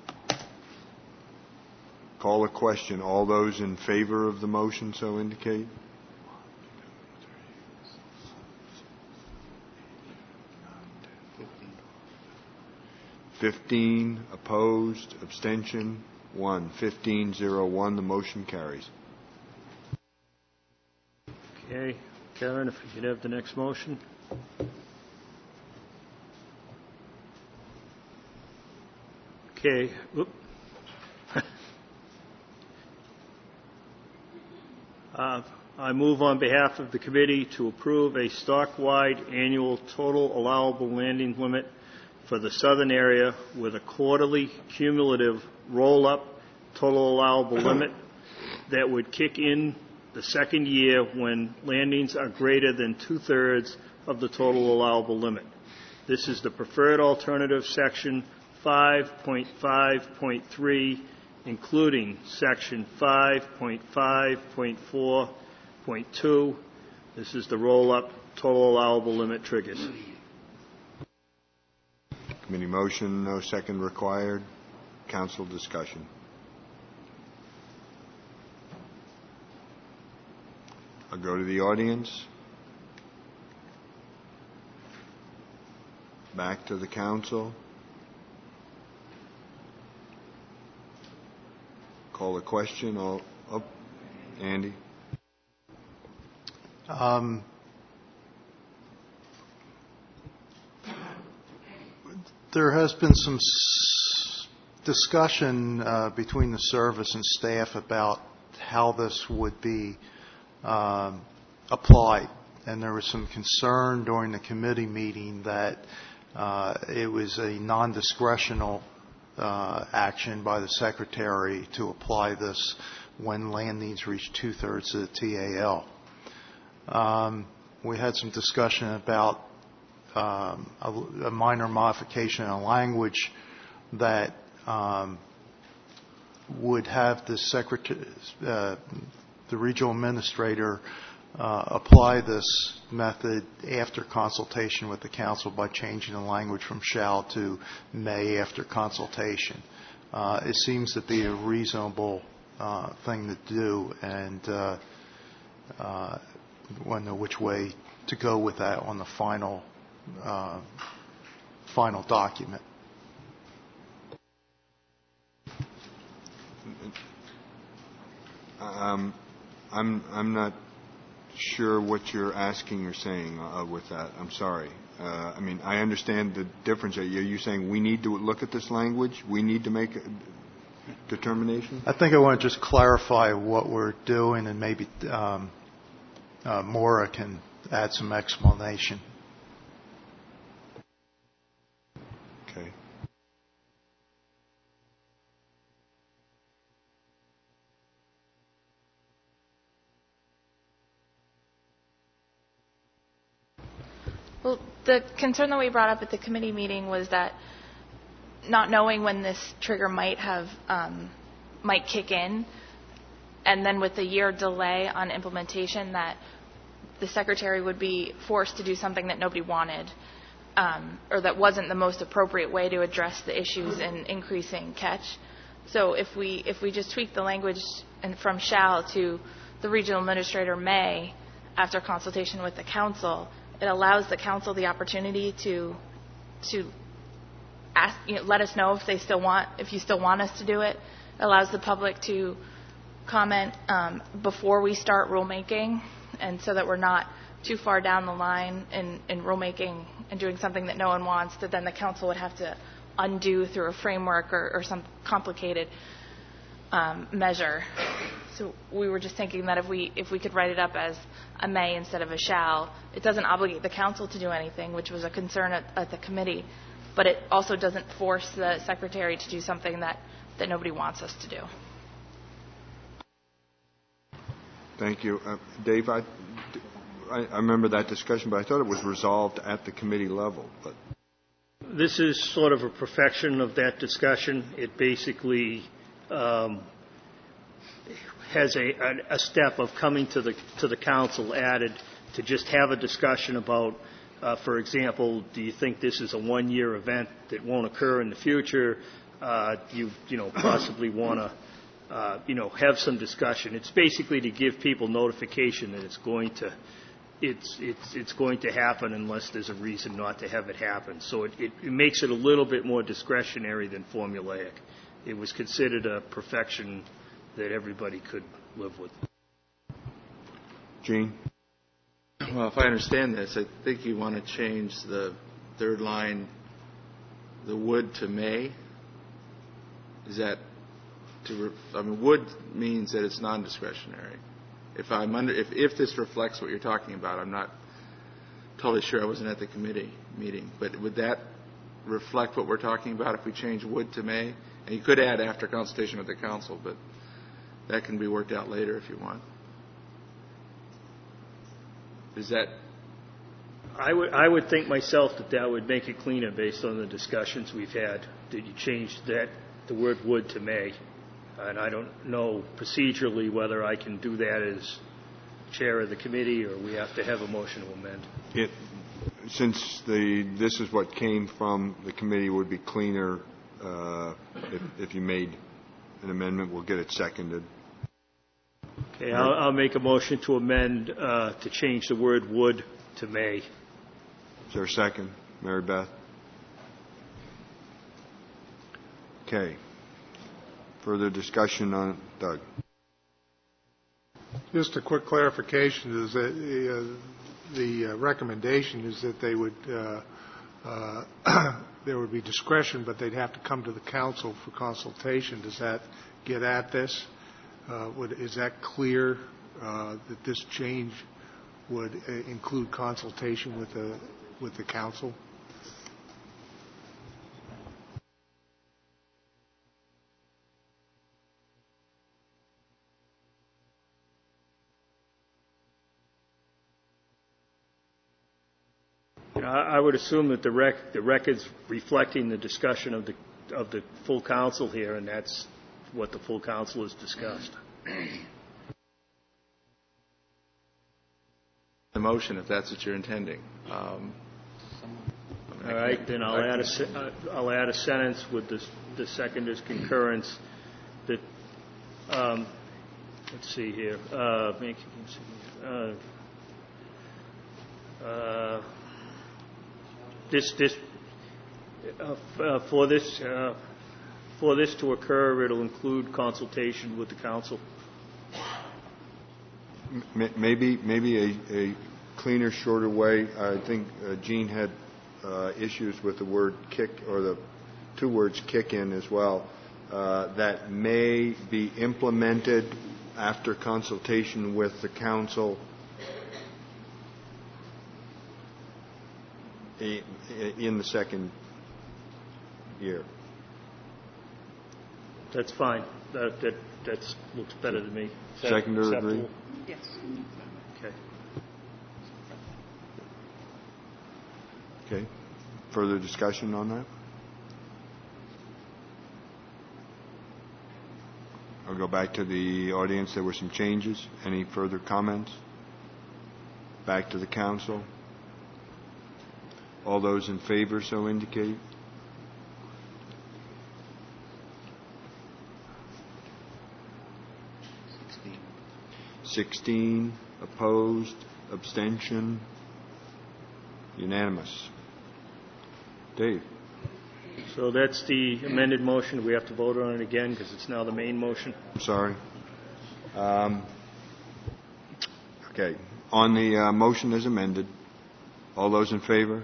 Call a question. All those in favor of the motion so indicate. (15) opposed, abstention 1. 15-0-1. The motion carries. Okay, Karen, if we could have the next motion. Okay. I move on behalf of the committee to approve a stock-wide annual total allowable landing limit for the southern area with a quarterly cumulative roll-up total allowable limit that would kick in the second year when landings are greater than two-thirds of the total allowable limit. This is the preferred alternative, section 5.5.3, including section 5.5.4.2. This is the roll-up total allowable limit triggers. Committee motion, no second required. Council discussion. I'll go to the audience. Back to the council. Call a question. Andy. There has been some discussion between the service and staff about how this would be applied. And there was some concern during the committee meeting that it was a non-discretional action by the Secretary to apply this when landings reach two-thirds of the TAL. We had some discussion about a minor modification in language that would have the the regional administrator apply this method after consultation with the council by changing the language from shall to may after consultation. It seems to be a reasonable thing to do, and I want to know which way to go with that on the final document. I'm not sure what you're asking or saying with that. I'm sorry. I mean, I understand the difference. Are you saying we need to look at this language? We need to make a determination? I think I want to just clarify what we're doing, and maybe Maura can add some explanation. Okay. Well, the concern that we brought up at the committee meeting was that not knowing when this trigger might kick in, and then with a year delay on implementation, that the secretary would be forced to do something that nobody wanted, or that wasn't the most appropriate way to address the issues in increasing catch. So if we just tweak the language from shall to the regional administrator may, after consultation with the council, it allows the council the opportunity to ask, let us know if you still want us to do it. It allows the public to comment before we start rulemaking, and so that we're not too far down the line in rulemaking and doing something that no one wants, that then the council would have to undo through a framework or some complicated measure. So we were just thinking that if we could write it up as a may instead of a shall, it doesn't obligate the council to do anything, which was a concern at the committee, but it also doesn't force the secretary to do something that nobody wants us to do. Thank you. Dave, I remember that discussion, but I thought it was resolved at the committee level. But this is sort of a perfection of that discussion. It basically has a step of coming to the council added to just have a discussion about, for example, do you think this is a one-year event that won't occur in the future? You possibly want to have some discussion. It's basically to give people notification that it's going to happen unless there's a reason not to have it happen. So it makes it a little bit more discretionary than formulaic. It was considered a perfection that everybody could live with. Gene? Well, if I understand this, I think you want to change the third line, the would to may. Is that would means that it's non-discretionary. If this reflects what you're talking about, I'm not totally sure. I wasn't at the committee meeting, but would that reflect what we're talking about if we change would to may? And you could add after consultation with the council, but that can be worked out later if you want. Is that? I would think myself that would make it cleaner based on the discussions we've had, that you change the word would to may. And I don't know procedurally whether I can do that as chair of the committee or we have to have a motion to amend. Since this is what came from the committee, it would be cleaner if you made an amendment. We'll get it seconded. Okay, I'll make a motion to amend to change the word would to may. Is there a second? Mary Beth? Okay. Further discussion on it? Doug? Just a quick clarification is that the recommendation is that they would there would be discretion, but they'd have to come to the council for consultation. Does that get at this? Is that clear that this change would include consultation with the council? I would assume that the record's reflecting the discussion of the full council here, and that's what the full council has discussed. the motion if that's what you're intending. All right, then I'll add a sentence with the seconder's concurrence that, let's see here, for this to occur, it'll include consultation with the council. Maybe a cleaner, shorter way. I think Gene had issues with the word kick, or the two words kick in as well, that may be implemented after consultation with the council in the second year. That's fine. That looks better to me. Seconder agree? Yes. Okay. Okay. Further discussion on that? I'll go back to the audience. There were some changes. Any further comments? Back to the council. All those in favor so indicate. (16) opposed, abstention, unanimous. Dave. So that's the amended motion. We have to vote on it again because it's now the main motion. I'm sorry. Okay. On the motion as amended, all those in favor?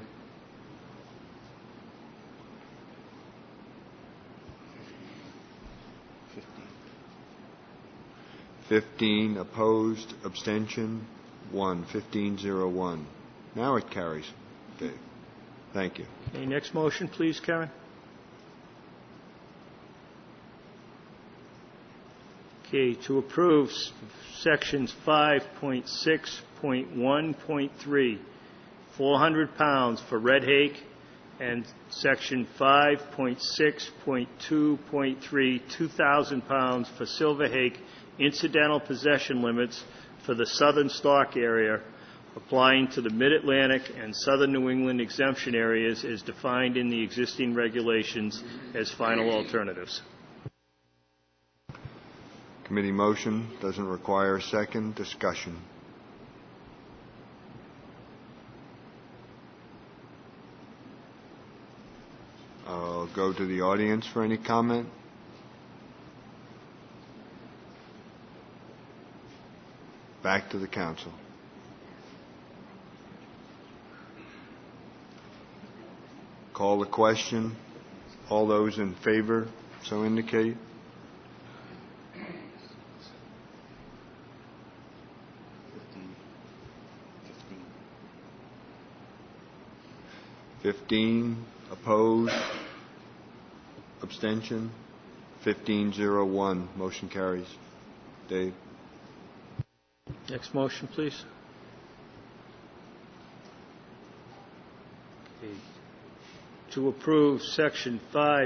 (15) opposed, abstention, 1. 15-0-1. Now it carries. Dave. Thank you. Okay, next motion, please, Karen. Okay, to approve sections 5.6.1.3, 400 pounds for Red Hake, and section 5.6.2.3, 2,000 pounds for Silver Hake, incidental possession limits for the southern stock area, applying to the Mid-Atlantic and Southern New England exemption areas as defined in the existing regulations as final alternatives. Committee motion doesn't require a second. Discussion. I'll go to the audience for any comment. Back to the council. Call the question. All those in favor so indicate. (15) opposed, abstention, 15-0-1. Motion carries. Dave. Next motion, please. Okay. To approve section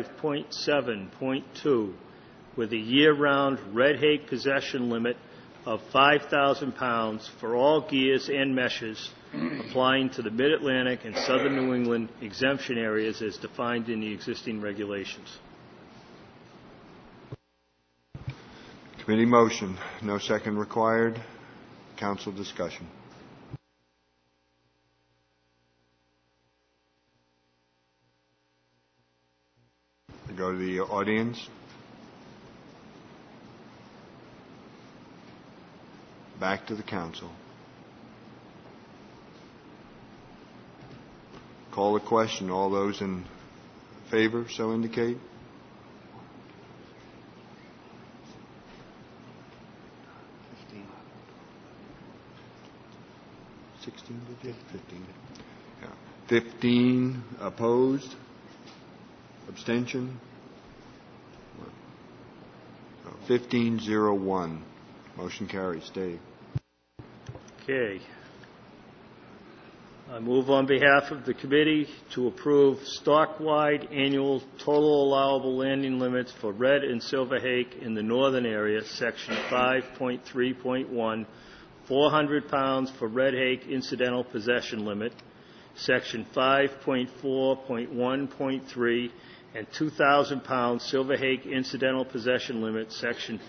5.7.2 with a year-round Red Hake possession limit of 5,000 pounds for all gears and meshes, applying to the Mid-Atlantic and Southern New England exemption areas as defined in the existing regulations. Committee motion. No second required. Council discussion. We go to the audience. Back to the council. Call the question. All those in favor so indicate. (15) 15 opposed. Abstention. 15-0-1. Motion carries. Dave. Okay. I move on behalf of the committee to approve stock-wide annual total allowable landing limits for Red and Silver Hake in the northern area, section 5.3.1, 400 pounds for Red Hake incidental possession limit, Section 5.4.1.3, and 2,000 pounds Silver Hake incidental possession limit, Section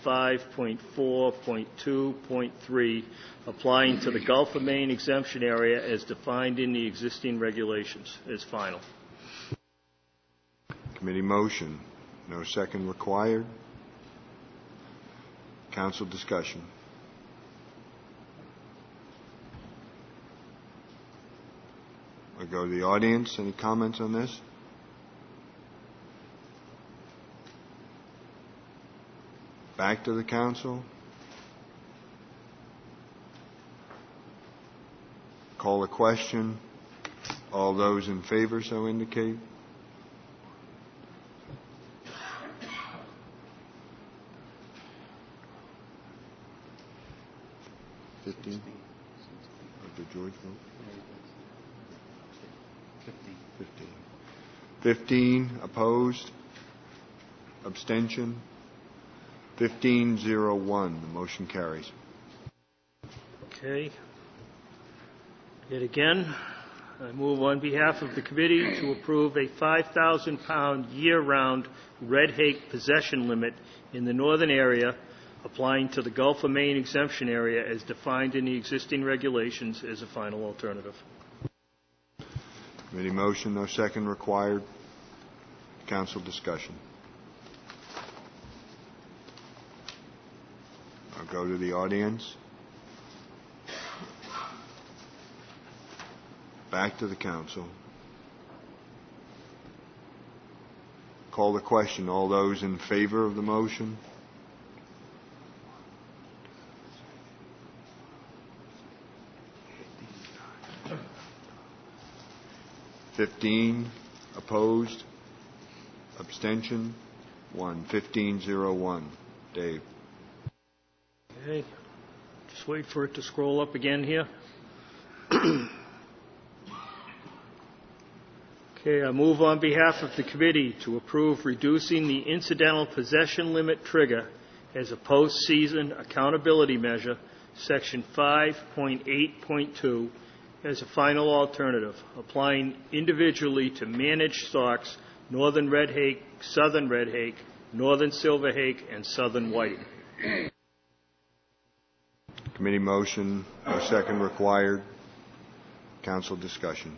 5.4.2.3, applying to the Gulf of Maine exemption area as defined in the existing regulations, is final. Committee motion. No second required. Council discussion. I'll go to the audience. Any comments on this? Back to the council. Call a question. All those in favor so indicate. Did George vote? 15 opposed. Abstention. 15-01. The motion carries. Okay. Yet again, I move on behalf of the committee to approve a 5,000-pound year-round Red Hake possession limit in the northern area, applying to the Gulf of Maine exemption area as defined in the existing regulations as a final alternative. Committee motion, no second required. Council discussion. I'll go to the audience. Back to the council. Call the question. All those in favor of the motion? Opposed? Abstention? 1. 15-01. Dave. Okay. Just wait for it to scroll up again here. Okay, I move on behalf of the committee to approve reducing the incidental possession limit trigger as a post-season accountability measure, Section 5.8.2, as a final alternative, applying individually to managed stocks, Northern Red Hake, Southern Red Hake, Northern Silver Hake, and Southern Whiting. Committee motion, no second required. Council discussion.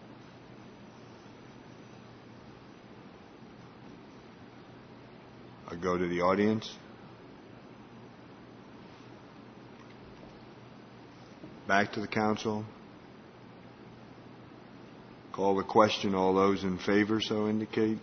I'll go to the audience. Back to the council. Call the question. All those in favor so indicate.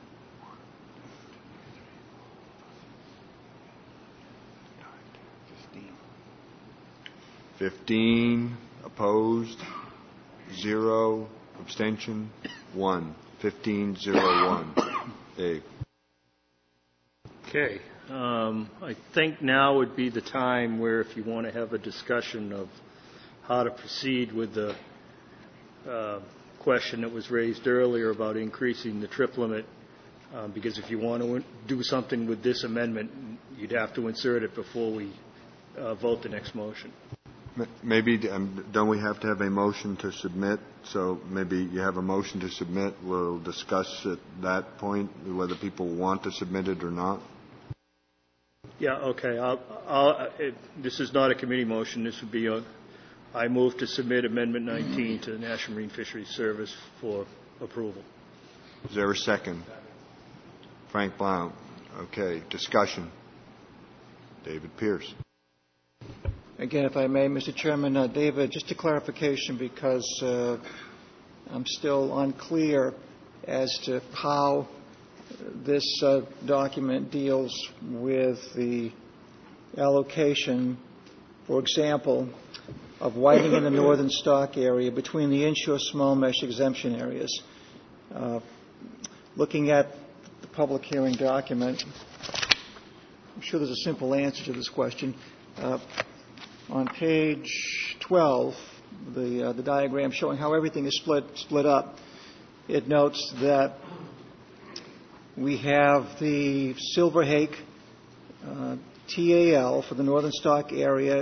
Fifteen opposed, 0 abstention, 1. 15-01. Dave. Okay. I think now would be the time where, if you want to have a discussion of how to proceed with the question that was raised earlier about increasing the trip limit, because if you want to do something with this amendment, you'd have to insert it before we vote the next motion. Maybe, don't we have to have a motion to submit? So maybe you have a motion to submit. We'll discuss at that point whether people want to submit it or not. Yeah, okay. This is not a committee motion. This would be I move to submit Amendment 19 to the National Marine Fisheries Service for approval. Is there a second? Frank Blount. Okay. Discussion. David Pierce. Again, if I may, Mr. Chairman, David, just a clarification, because I'm still unclear as to how this document deals with the allocation, for example, of whiting in the northern stock area between the inshore small mesh exemption areas. Looking at the public hearing document, I'm sure there's a simple answer to this question. On page 12, the diagram showing how everything is split up, it notes that we have the Silver Hake TAL for the northern stock area,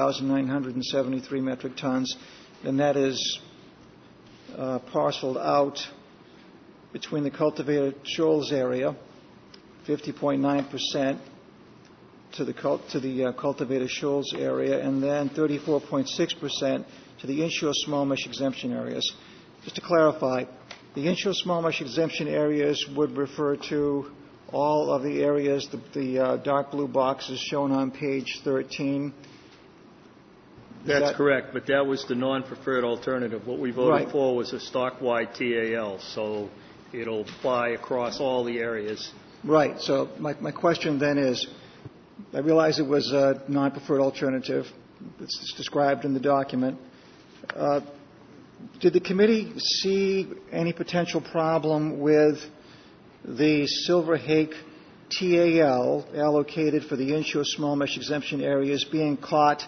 8,973 metric tons, and that is parceled out between the cultivated shoals area, 50.9% to the cultivated shoals area, and then 34.6% to the inshore small mesh exemption areas. Just to clarify, the inshore small mesh exemption areas would refer to all of the areas, the dark blue boxes shown on page 13. That's correct, but that was the non-preferred alternative. What we voted for was a stock-wide TAL, so it'll apply across all the areas. Right. So my question then is, I realize it was a non-preferred alternative. It's described in the document. Did the committee see any potential problem with the Silver Hake TAL allocated for the inshore small mesh exemption areas being caught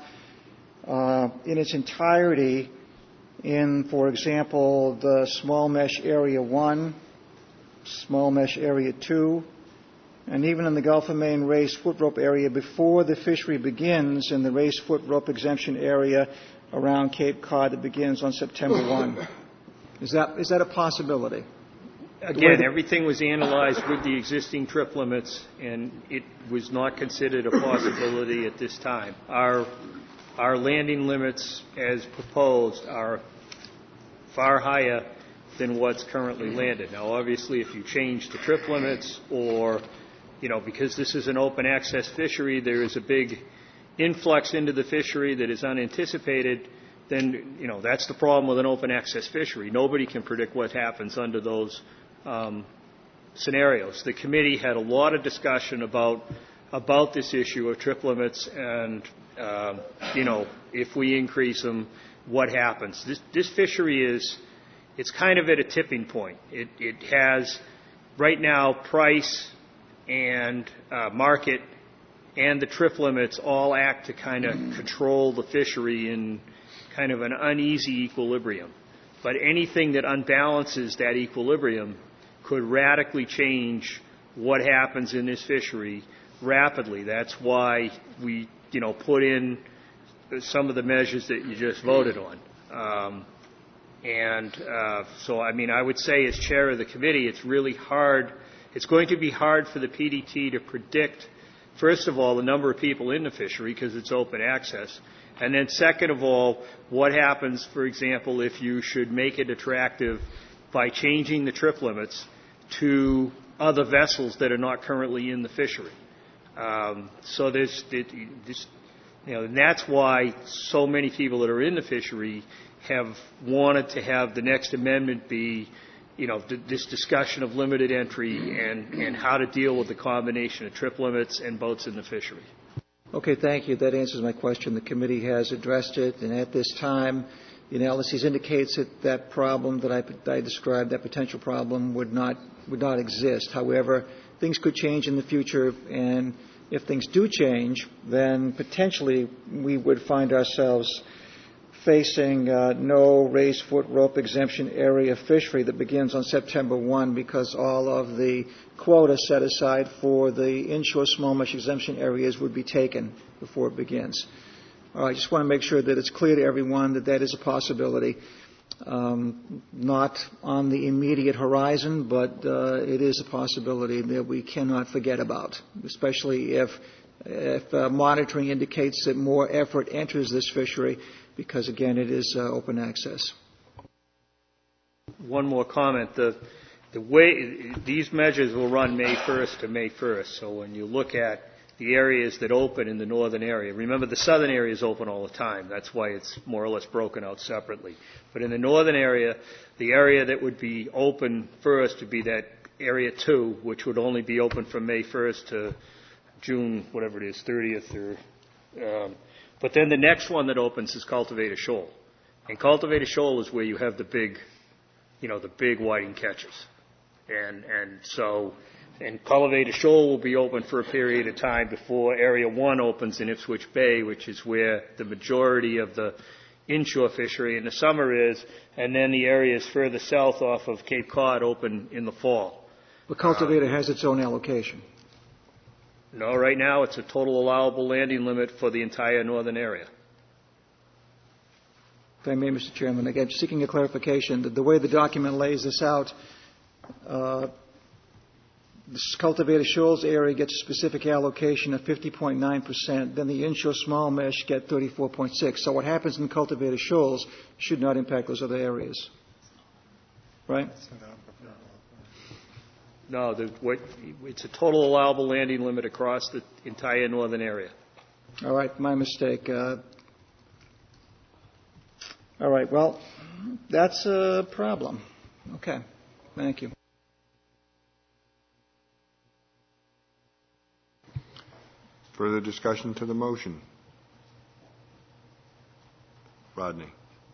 in its entirety in, for example, the small mesh area 1, small mesh area 2, and even in the Gulf of Maine raised foot rope area before the fishery begins in the raised foot rope exemption area around Cape Cod that begins on September 1. Is that a possibility? Again, everything was analyzed with the existing trip limits, and it was not considered a possibility at this time. Our landing limits, as proposed, are far higher than what's currently landed. Now, obviously, if you change the trip limits or, because this is an open access fishery, there is a big influx into the fishery that is unanticipated, then, that's the problem with an open access fishery. Nobody can predict what happens under those scenarios. The committee had a lot of discussion about this issue of trip limits and, if we increase them, what happens. This fishery it's kind of at a tipping point. It has, right now, price and market and the trip limits all act to kind of control the fishery in kind of an uneasy equilibrium. But anything that unbalances that equilibrium could radically change what happens in this fishery rapidly. That's why we, put in some of the measures that you just voted on. So, I would say as chair of the committee, it's really hard. It's going to be hard for the PDT to predict, first of all, the number of people in the fishery because it's open access. And then second of all, what happens, for example, if you should make it attractive by changing the trip limits to other vessels that are not currently in the fishery. So and that's why so many people that are in the fishery have wanted to have the next amendment be, this discussion of limited entry and how to deal with the combination of trip limits and boats in the fishery. Okay, thank you. That answers my question. The committee has addressed it, and at this time, the analysis indicates that problem that I described, that potential problem, would not exist. However, things could change in the future, and if things do change, then potentially we would find ourselves facing no raised foot rope exemption area fishery that begins on September 1 because all of the quota set aside for the inshore small mesh exemption areas would be taken before it begins. I just want to make sure that it's clear to everyone that is a possibility. Not on the immediate horizon, but it is a possibility that we cannot forget about, especially if monitoring indicates that more effort enters this fishery because, again, it is open access. One more comment. The way these measures will run May 1st to May 1st, so when you look at the areas that open in the northern area. Remember, the southern area is open all the time. That's why it's more or less broken out separately. But in the northern area, the area that would be open first would be that area 2, which would only be open from May 1st to June, whatever it is, 30th. But then the next one that opens is Cultivated Shoal. And Cultivated Shoal is where you have the big whiting catches. And Cultivated Shoal will be open for a period of time before Area 1 opens in Ipswich Bay, which is where the majority of the inshore fishery in the summer is, and then the areas further south off of Cape Cod open in the fall. But Cultivated has its own allocation. No, right now it's a total allowable landing limit for the entire northern area. If I may, Mr. Chairman, again, seeking a clarification, the way the document lays this out, this cultivated shoals area gets a specific allocation of 50.9%. Then the inshore small mesh get 34.6%. So what happens in cultivated shoals should not impact those other areas. Right? No, it's a total allowable landing limit across the entire northern area. All right, my mistake. All right, well, that's a problem. Okay, thank you. Further discussion to the motion? Rodney.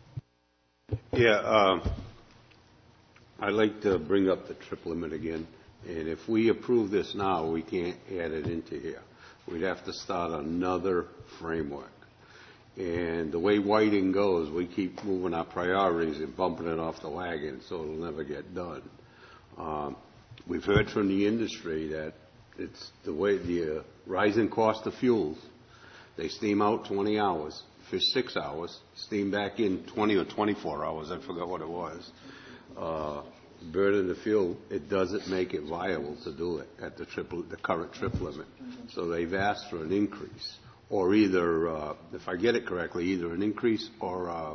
Yeah, I'd like to bring up the trip limit again. And if we approve this now, we can't add it into here. We'd have to start another framework. And the way Whiting goes, we keep moving our priorities and bumping it off the wagon, so it'll never get done. We've heard from the industry that it's the way the rising cost of fuels. They steam out 20 hours, fish 6 hours, steam back in 20 or 24 hours. I forgot what it was. Burning the fuel, it doesn't make it viable to do it at the current trip limit. So they've asked for an increase, or either, if I get it correctly, either an increase or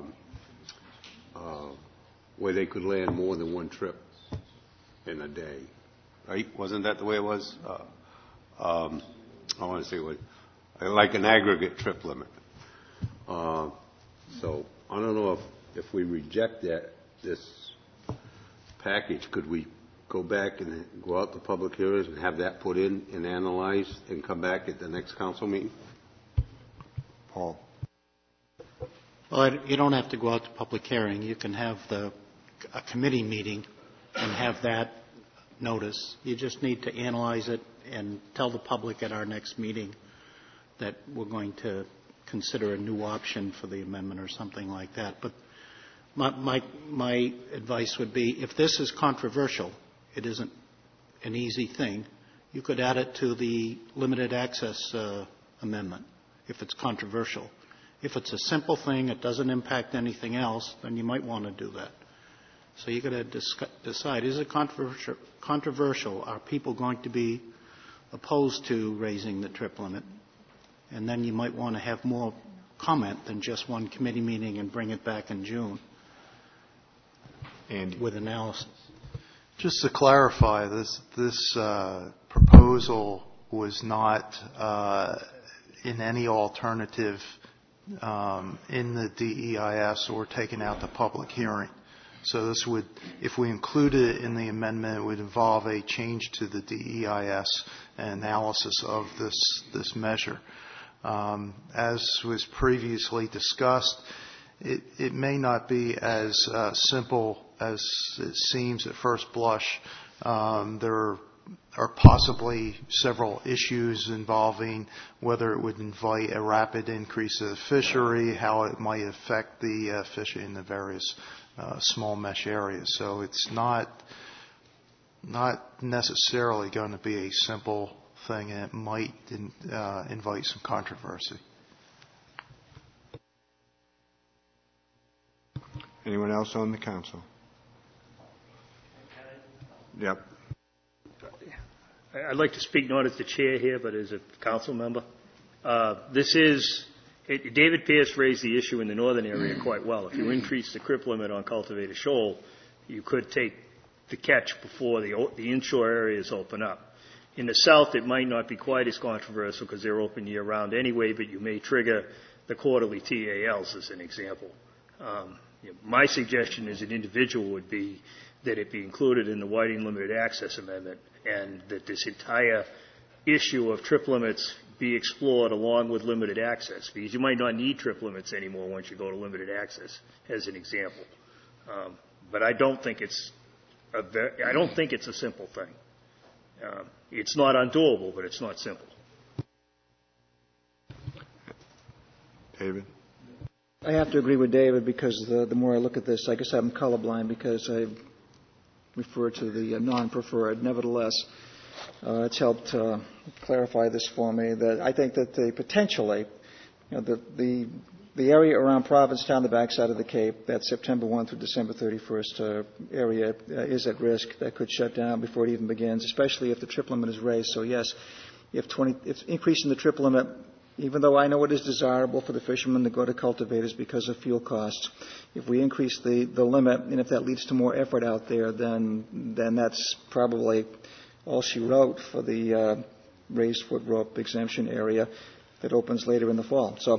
where they could land more than one trip in a day. Right? Wasn't that the way it was? I want to say what, like an aggregate trip limit. So I don't know if we reject this package, could we go back and go out to public hearings and have that put in and analyzed and come back at the next council meeting? Paul. Well, you don't have to go out to public hearing. You can have a committee meeting and have that notice. You just need to analyze it and tell the public at our next meeting that we're going to consider a new option for the amendment or something like that. But my advice would be, if this is controversial, it isn't an easy thing, you could add it to the limited access amendment if it's controversial. If it's a simple thing, it doesn't impact anything else, then you might want to do that. So you've got to decide, is it controversial? Are people going to be opposed to raising the trip limit? And then you might want to have more comment than just one committee meeting and bring it back in June. And with analysis. Just to clarify, this proposal was not in any alternative in the DEIS or taken out to public hearing. So this would, if we include it in the amendment, it would involve a change to the DEIS analysis of this measure. As was previously discussed, it may not be as simple as it seems at first blush. There are possibly several issues involving whether it would invite a rapid increase of the fishery, how it might affect the fishing in the various small mesh areas. So it's not necessarily going to be a simple thing, and it might invite some controversy. Anyone else on the council? Yep. I'd like to speak not as the chair here, but as a council member. David Pierce raised the issue in the northern area quite well. If you increase the crip limit on cultivated shoal, you could take the catch before the inshore areas open up. In the south, it might not be quite as controversial because they're open year-round anyway, but you may trigger the quarterly TALs as an example. My suggestion as an individual would be that it be included in the Whiting Limited Access Amendment, and that this entire issue of trip limits be explored along with limited access, because you might not need trip limits anymore once you go to limited access, as an example. But I don't think it's a simple thing. It's not undoable, but it's not simple. David? I have to agree with David, because the more I look at this, I guess I'm colorblind because I refer to the non-preferred. Nevertheless, It's helped clarify this for me. That I think that potentially, the area around Provincetown, the backside of the Cape, that September 1 through December 31st area is at risk. That could shut down before it even begins, especially if the trip limit is raised. So yes, if increasing the trip limit, even though I know it is desirable for the fishermen to go to cultivators because of fuel costs, if we increase the limit, and if that leads to more effort out there, then that's probably all she wrote for the raised foot rope exemption area that opens later in the fall. So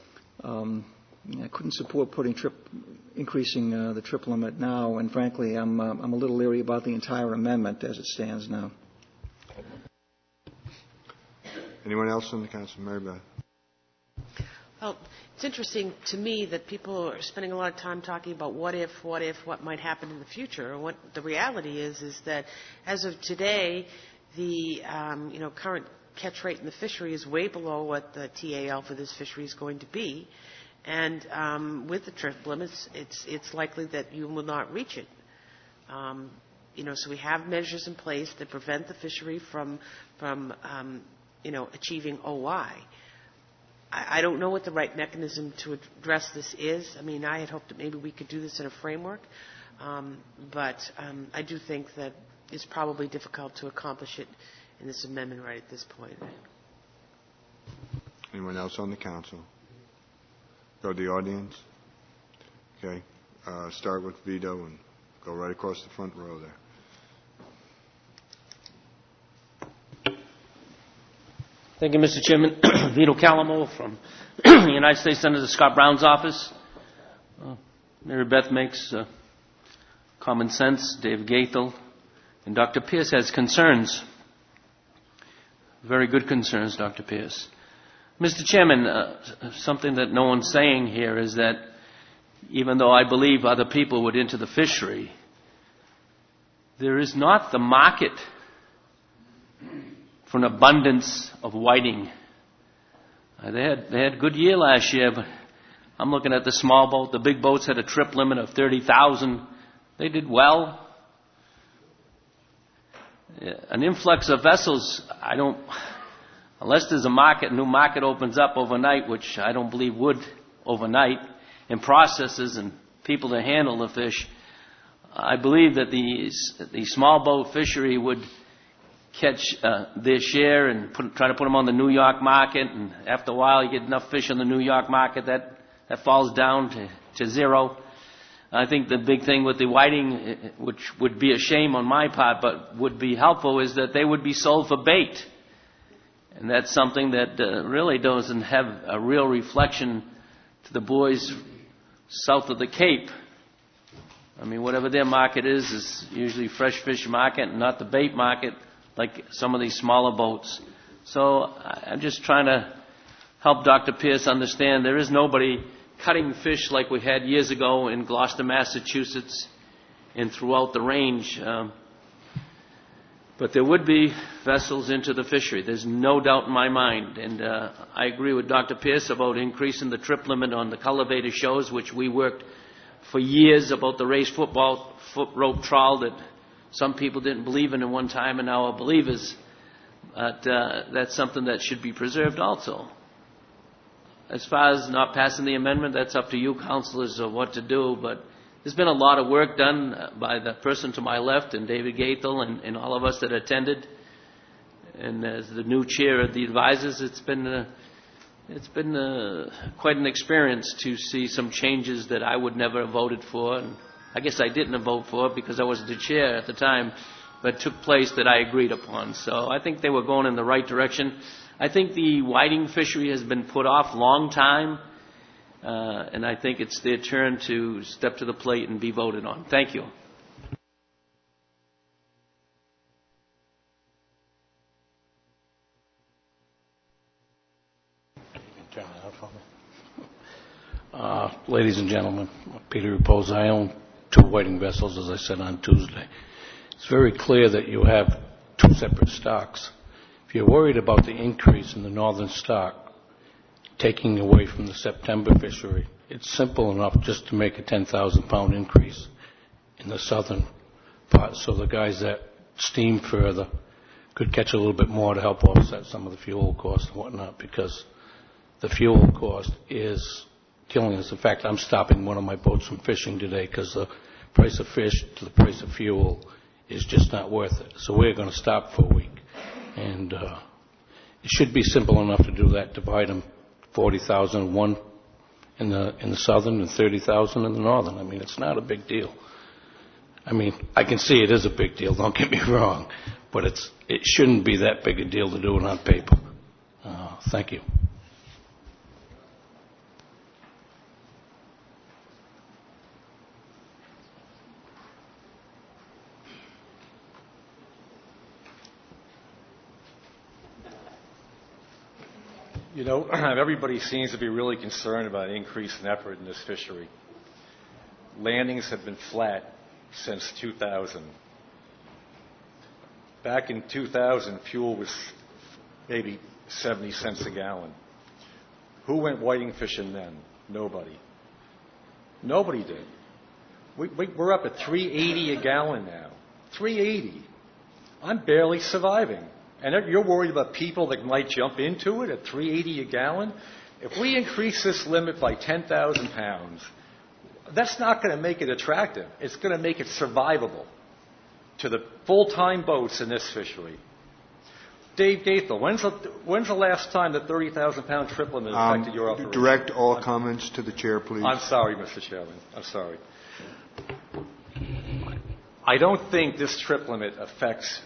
I couldn't support increasing the trip limit now, and frankly, I'm a little leery about the entire amendment as it stands now. Anyone else on the council? Mary Beth. Well, it's interesting to me that people are spending a lot of time talking about what might happen in the future. What the reality is that as of today, the current catch rate in the fishery is way below what the TAL for this fishery is going to be, and with the trip limits, it's likely that you will not reach it. So we have measures in place that prevent the fishery from achieving OI. I don't know what the right mechanism to address this is. I mean, I had hoped that maybe we could do this in a framework, but I do think that it's probably difficult to accomplish it in this amendment right at this point. Anyone else on the council? Go to the audience. Okay. Start with Vito and go right across the front row there. Thank you, Mr. Chairman. Vito Calamo from the United States Senator Scott Brown's office. Mary Beth makes common sense. Dave Gaethel and Dr. Pierce has concerns. Very good concerns, Dr. Pierce. Mr. Chairman, something that no one's saying here is that even though I believe other people would enter the fishery, there is not the market for an abundance of whiting. They had a good year last year, but I'm looking at the small boat. The big boats had a trip limit of 30,000. They did well. An influx of vessels, unless there's a new market opens up overnight, which I don't believe would overnight, and processes and people to handle the fish, I believe that the small boat fishery would catch their share and try to put them on the New York market, and after a while you get enough fish on the New York market that falls down to zero. I think the big thing with the whiting, which would be a shame on my part but would be helpful, is that they would be sold for bait. And that's something that really doesn't have a real reflection to the boys south of the Cape. I mean, whatever their market is usually fresh fish market and not the bait market like some of these smaller boats. So I'm just trying to help Dr. Pierce understand there is nobody cutting fish like we had years ago in Gloucester, Massachusetts, and throughout the range. But there would be vessels into the fishery. There's no doubt in my mind. And I agree with Dr. Pierce about increasing the trip limit on the cultivator shows, which we worked for years about the raised foot rope trawl that some people didn't believe in at one time and now are believers. But that's something that should be preserved also. As far as not passing the amendment, that's up to you, councilors, of what to do. But there's been a lot of work done by the person to my left and David Gaethel and all of us that attended. And as the new chair of the advisors, it's been quite an experience to see some changes that I would never have voted for. And I guess I didn't vote for it because I wasn't the chair at the time, but took place that I agreed upon. So I think they were going in the right direction. I think the whiting fishery has been put off a long time, and I think it's their turn to step to the plate and be voted on. Thank you. Ladies and gentlemen, Peter Repose. I own 2 whiting vessels, as I said on Tuesday. It's very clear that you have 2 separate stocks. If you're worried about the increase in the northern stock, taking away from the September fishery, it's simple enough just to make a 10,000-pound increase in the southern part, so the guys that steam further could catch a little bit more to help offset some of the fuel costs and whatnot, because the fuel cost is killing us. In fact, I'm stopping one of my boats from fishing today because the price of fish to the price of fuel is just not worth it. So we're going to stop for a week. And it should be simple enough to do that, divide them 40,000, one in the southern and 30,000 in the northern. I mean, it's not a big deal. I mean, I can see it is a big deal, don't get me wrong, but it shouldn't be that big a deal to do it on paper. Thank you. You know, everybody seems to be really concerned about an increase in effort in this fishery. Landings have been flat since 2000. Back in 2000, fuel was maybe 70 cents a gallon. Who went whiting fishing then? Nobody. Nobody did. We're up at $3.80 a gallon now. $3.80. I'm barely surviving. And you're worried about people that might jump into it at $3.80 a gallon? If we increase this limit by 10,000 pounds, that's not going to make it attractive. It's going to make it survivable to the full-time boats in this fishery. Dave Gaithel, when's the last time the 30,000-pound trip limit affected your operation? Direct all comments to the chair, please. I'm sorry, Mr. Chairman. I'm sorry. I don't think this trip limit affects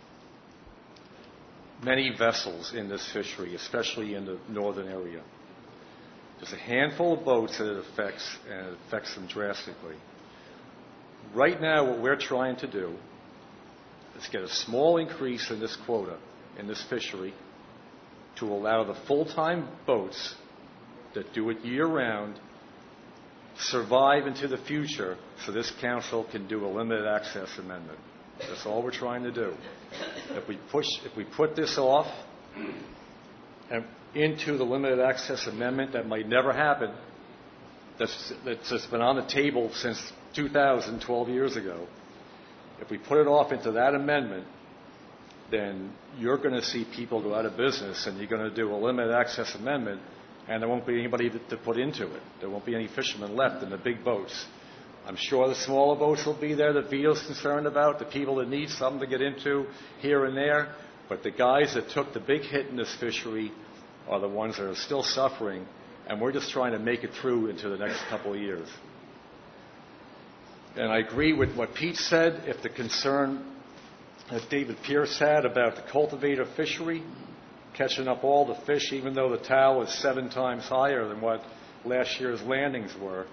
many vessels in this fishery, especially in the northern area. There's a handful of boats that it affects, and it affects them drastically. Right now, what we're trying to do is get a small increase in this quota in this fishery to allow the full-time boats that do it year-round survive into the future so this council can do a limited access amendment. That's all we're trying to do. If we put this off and into the limited access amendment, that might never happen. That's been on the table since 2000, 12 years ago. If we put it off into that amendment, then you're going to see people go out of business, and you're going to do a limited access amendment, and there won't be anybody to put into it. There won't be any fishermen left in the big boats. I'm sure the smaller boats will be there that Vito's concerned about, the people that need something to get into here and there. But the guys that took the big hit in this fishery are the ones that are still suffering, and we're just trying to make it through into the next couple of years. And I agree with what Pete said. If the concern that David Pierce had about the cultivator fishery, catching up all the fish, even though the TAL is 7 times higher than what last year's landings were,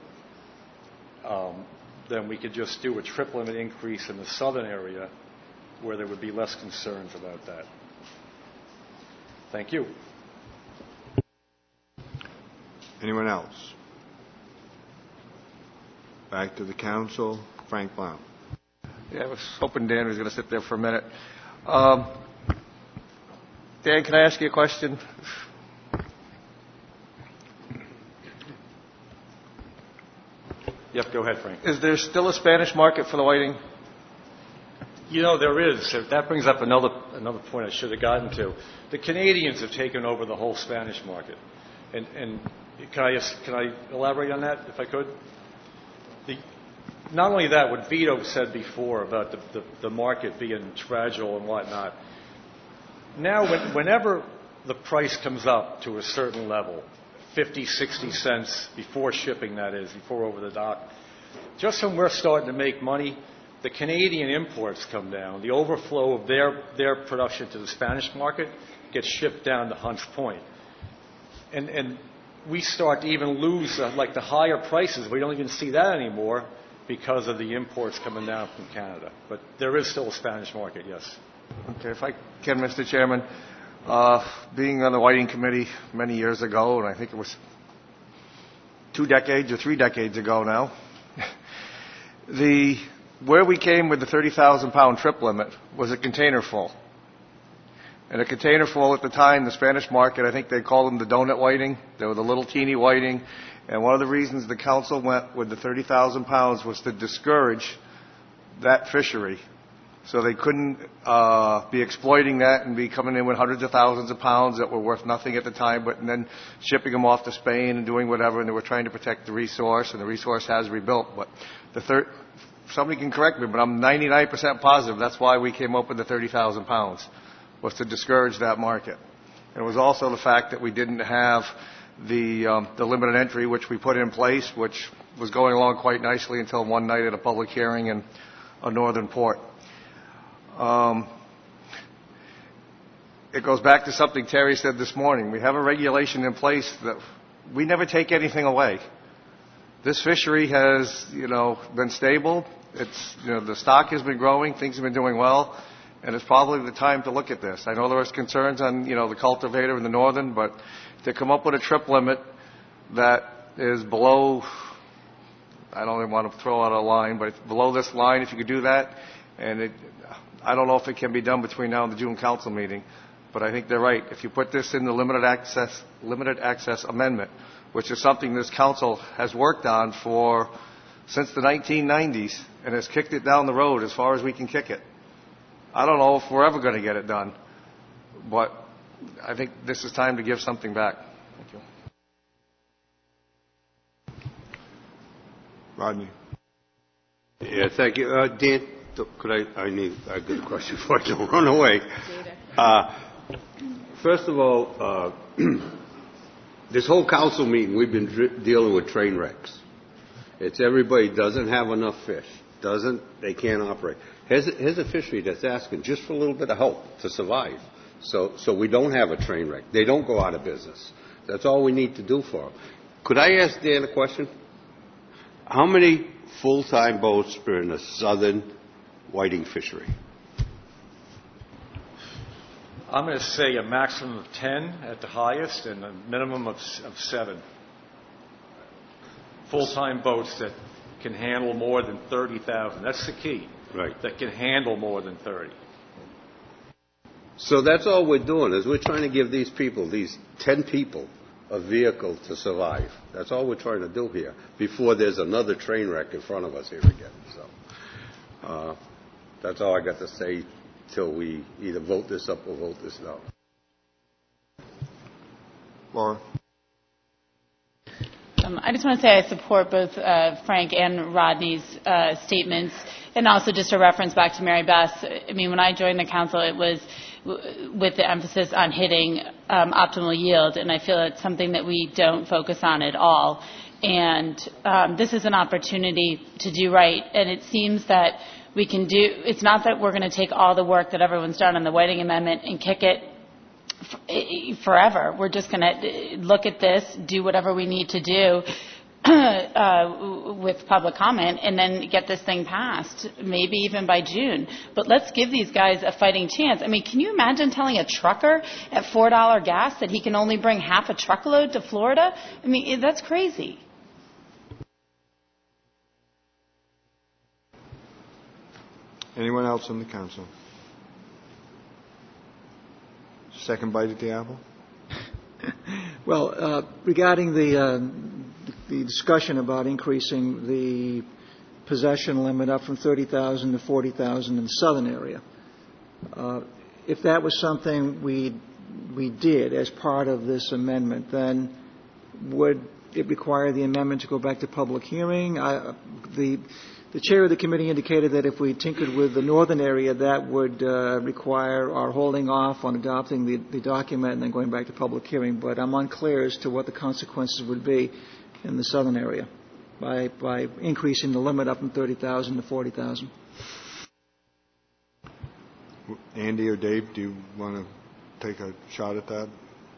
then we could just do a trip limit increase in the southern area where there would be less concerns about that. Thank you. Anyone else? Back to the council. Frank Blount. Yeah, I was hoping Dan was going to sit there for a minute. Dan, can I ask you a question? Yep, go ahead, Frank. Is there still a Spanish market for the whiting? You know, there is. That brings up another point I should have gotten to. The Canadians have taken over the whole Spanish market. And can I elaborate on that, if I could? Not only that, what Vito said before about the market being fragile and whatnot. Now, whenever the price comes up to a certain level, 50, 60 cents before shipping, that is, before over the dock, just when we're starting to make money, the Canadian imports come down. The overflow of their production to the Spanish market gets shipped down to Hunts Point. And we start to even lose, like the higher prices. We don't even see that anymore because of the imports coming down from Canada. But there is still a Spanish market, yes. Okay, if I can, Mr. Chairman. Being on the Whiting Committee many years ago, and I think it was 2 decades or 3 decades ago now, where we came with the 30,000-pound trip limit was a container full. And a container full at the time, the Spanish market, I think they called them the donut whiting. They were the little teeny whiting. And one of the reasons the council went with the 30,000 pounds was to discourage that fishery So they couldn't be exploiting that and be coming in with hundreds of thousands of pounds that were worth nothing at the time, but and then shipping them off to Spain and doing whatever, and they were trying to protect the resource, and the resource has rebuilt. But somebody can correct me, but I'm 99% positive that's why we came up with the 30,000 pounds, was to discourage that market. And it was also the fact that we didn't have the limited entry, which we put in place, which was going along quite nicely until one night at a public hearing in a northern port. It goes back to something Terry said this morning. We have a regulation in place that we never take anything away. This fishery has, been stable. It's, the stock has been growing. Things have been doing well. And it's probably the time to look at this. I know there was concerns on, the cultivator in the northern, but to come up with a trip limit that is below, I don't even want to throw out a line, but it's below this line, if you could do that, and I don't know if it can be done between now and the June council meeting, but I think they're right. If you put this in the limited access amendment, which is something this council has worked on since the 1990s and has kicked it down the road as far as we can kick it. I don't know if we're ever going to get it done, but I think this is time to give something back. Thank you. Rodney. Yeah, thank you. Dan, I need a good question before I don't run away. First of all, this whole council meeting, we've been dealing with train wrecks. It's everybody doesn't have enough fish. They can't operate. Here's a fishery that's asking just for a little bit of help to survive. So we don't have a train wreck. They don't go out of business. That's all we need to do for them. Could I ask Dan a question? How many full-time boats are in the southern whiting fishery? I'm going to say a maximum of 10 at the highest and a minimum of 7. Full-time boats that can handle more than 30,000. That's the key. Right. That can handle more than 30. So that's all we're doing, is we're trying to give these 10 people, a vehicle to survive. That's all we're trying to do here before there's another train wreck in front of us here again. So that's all I got to say till we either vote this up or vote this down. Laura? I just want to say I support both Frank and Rodney's statements, and also just a reference back to Mary Beth. I mean, when I joined the council, it was with the emphasis on hitting optimal yield, and I feel it's something that we don't focus on at all. And this is an opportunity to do right, and it seems that we can do. It's not that we're going to take all the work that everyone's done on the Whiting Amendment and kick it forever. We're just going to look at this, do whatever we need to do with public comment, and then get this thing passed, maybe even by June. But let's give these guys a fighting chance. I mean, can you imagine telling a trucker at $4 gas that he can only bring half a truckload to Florida? I mean, that's crazy. Anyone else on the council? Second bite at the apple? Well, regarding the discussion about increasing the possession limit up from 30,000 to 40,000 in the southern area, if that was something we did as part of this amendment, then would it require the amendment to go back to public hearing? The chair of the committee indicated that if we tinkered with the northern area, that would require our holding off on adopting the document and then going back to public hearing. But I'm unclear as to what the consequences would be in the southern area by increasing the limit up from 30,000 to 40,000. Andy or Dave, do you want to take a shot at that?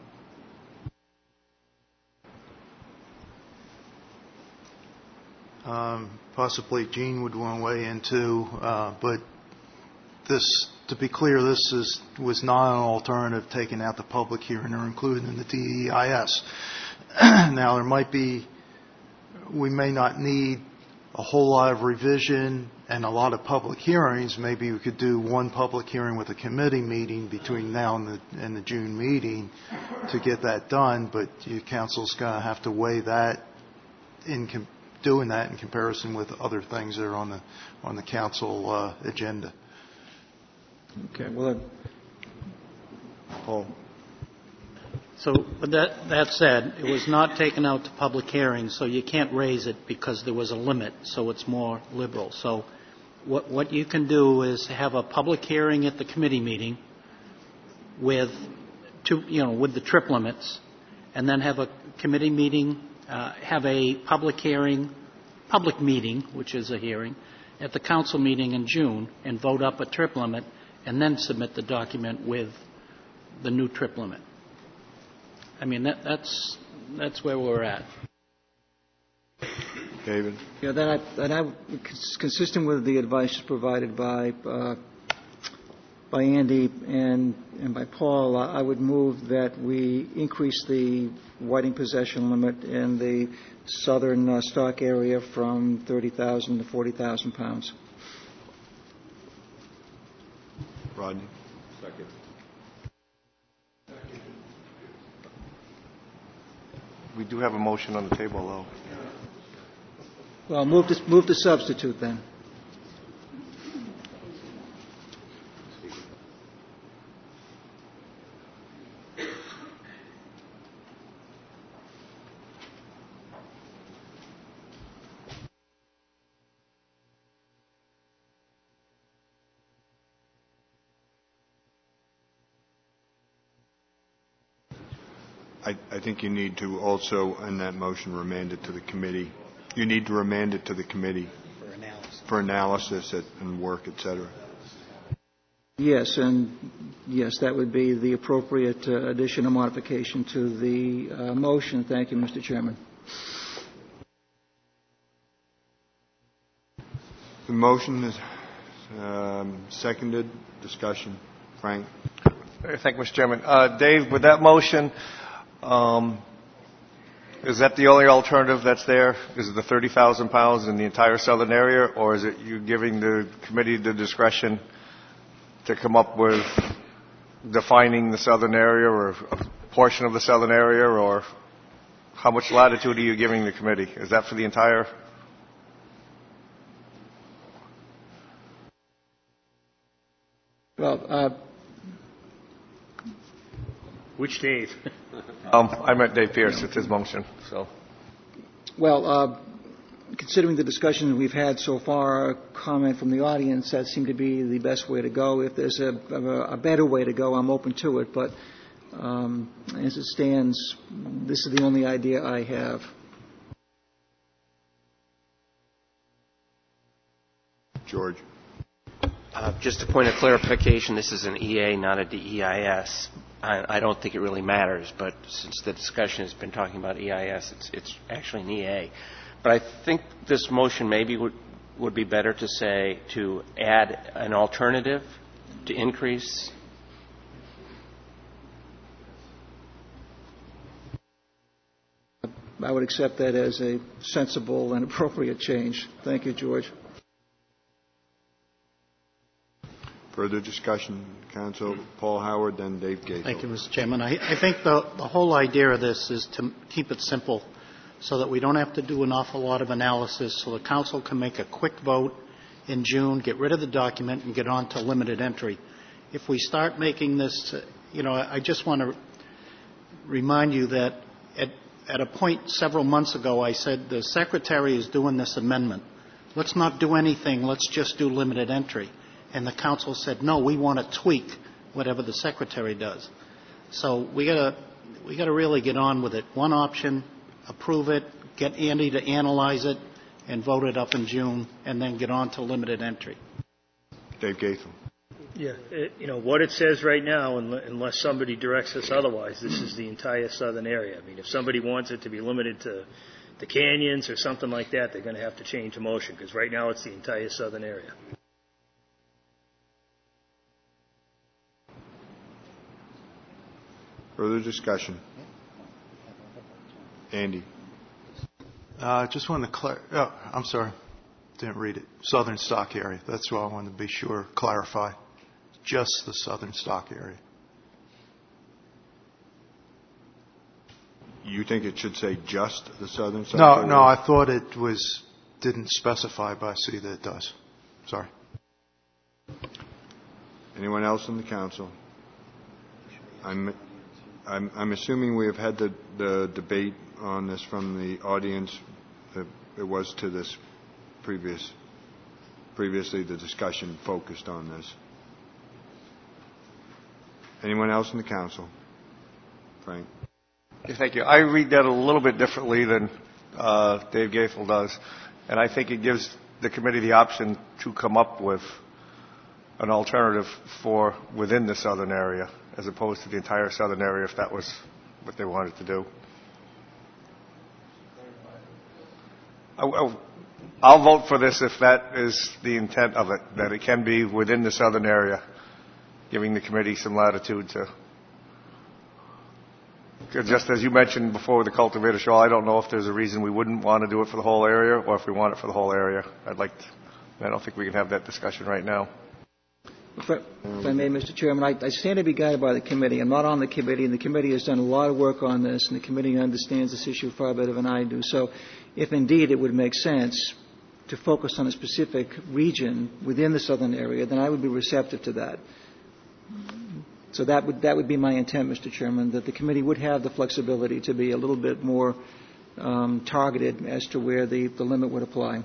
Possibly Gene would want to weigh in too, but this, to be clear, this was not an alternative taken out the public hearing or included in the DEIS. Now we may not need a whole lot of revision and a lot of public hearings. Maybe we could do one public hearing with a committee meeting between now and the June meeting to get that done, but your council's going to have to weigh that doing that in comparison with other things that are on the council agenda. Okay, well, Paul? So with that said, it was not taken out to public hearing, so you can't raise it because there was a limit, so it's more liberal. So what you can do is have a public hearing at the committee meeting with with the trip limits, and then have a committee meeting, have a public meeting, which is a hearing, at the council meeting in June, and vote up a trip limit, and then submit the document with the new trip limit. I mean, that's where we're at. David? yeah, that consistent with the advice provided by Andy and by Paul, I would move that we increase the whiting possession limit in the southern stock area from 30,000 to 40,000 pounds. Rodney? Second. We do have a motion on the table, though. Well, move to substitute then. I think you need to also, in that motion, remand it to the committee. You need to remand it to the committee for analysis and work, et cetera. Yes, and yes, that would be the appropriate addition or modification to the motion. Thank you, Mr. Chairman. The motion is seconded. Discussion. Frank? Thank you, Mr. Chairman. Dave, with that motion, is that the only alternative that's there? Is it the 30,000 pounds in the entire southern area, or is it you giving the committee the discretion to come up with defining the southern area or a portion of the southern area, or how much latitude are you giving the committee? Is that for the entire? Well, Which Dave? I meant Dave Pierce. It's his motion. So. Well, considering the discussion we've had so far, a comment from the audience, that seemed to be the best way to go. If there's a better way to go, I'm open to it. But as it stands, this is the only idea I have. George? Just a point of clarification, this is an EA, not a DEIS. I don't think it really matters, but since the discussion has been talking about EIS, it's actually an EA. But I think this motion maybe would be better to say to add an alternative to increase. I would accept that as a sensible and appropriate change. Thank you, George. Further discussion, Council. Paul Howard, then Dave Gates. Thank you, Mr. Chairman. I think the whole idea of this is to keep it simple so that we don't have to do an awful lot of analysis, so the Council can make a quick vote in June, get rid of the document, and get on to limited entry. If we start making this, I just want to remind you that at a point several months ago, I said the Secretary is doing this amendment. Let's not do anything. Let's just do limited entry. And the Council said, no, we want to tweak whatever the Secretary does. So we got to really get on with it. One option, approve it, get Andy to analyze it, and vote it up in June, and then get on to limited entry. Dave Gates. Yeah, what it says right now, unless somebody directs us otherwise, this is the entire southern area. I mean, if somebody wants it to be limited to the canyons or something like that, they're going to have to change the motion, because right now it's the entire southern area. Further discussion. Andy. Just wanted to I'm sorry. Didn't read it. Southern stock area. That's what I wanted to be sure, clarify. Just the southern stock area. You think it should say just the southern stock area? No, I thought it didn't specify, but I see that it does. Sorry. Anyone else in the council? I'm assuming we have had the debate on this from the audience. It was to this previously the discussion focused on this. Anyone else in the council? Frank? Yeah, thank you. I read that a little bit differently than Dave Gaethel does, and I think it gives the committee the option to come up with an alternative for within the southern area, as opposed to the entire southern area, if that was what they wanted to do. I'll vote for this if that is the intent of it, that it can be within the southern area, giving the committee some latitude to. Just as you mentioned before with the cultivator show, I don't know if there's a reason we wouldn't want to do it for the whole area, or if we want it for the whole area. I don't think we can have that discussion right now. If I may, Mr. Chairman, I stand to be guided by the committee. I'm not on the committee, and the committee has done a lot of work on this, and the committee understands this issue far better than I do. So if indeed it would make sense to focus on a specific region within the southern area, then I would be receptive to that. So that would be my intent, Mr. Chairman, that the committee would have the flexibility to be a little bit more targeted as to where the limit would apply.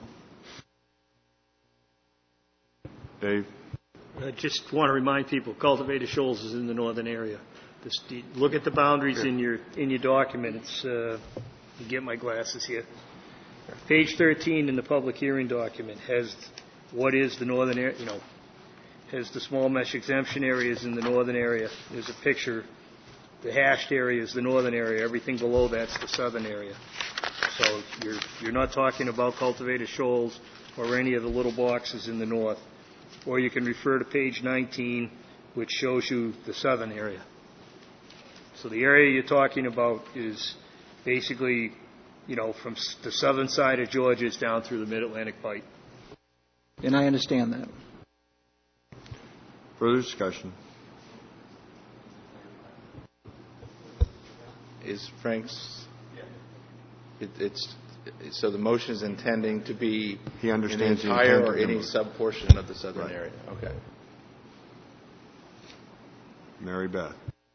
Dave? I just want to remind people, Cultivated Shoals is in the northern area. Look at the boundaries in your document. It's you get my glasses here. Page 13 in the public hearing document has what is the northern area. Has the small mesh exemption areas in the northern area. There's a picture. The hashed area is the northern area. Everything below that's the southern area. So you're not talking about Cultivated Shoals or any of the little boxes in the north. Or you can refer to page 19, which shows you the southern area. So the area you're talking about is basically, from the southern side of Georgia down through the Mid-Atlantic Bight. And I understand that. Further discussion? Is Frank's? So the motion is intending to be he understands the entire or any sub-portion of the southern area. Okay. Mary Beth.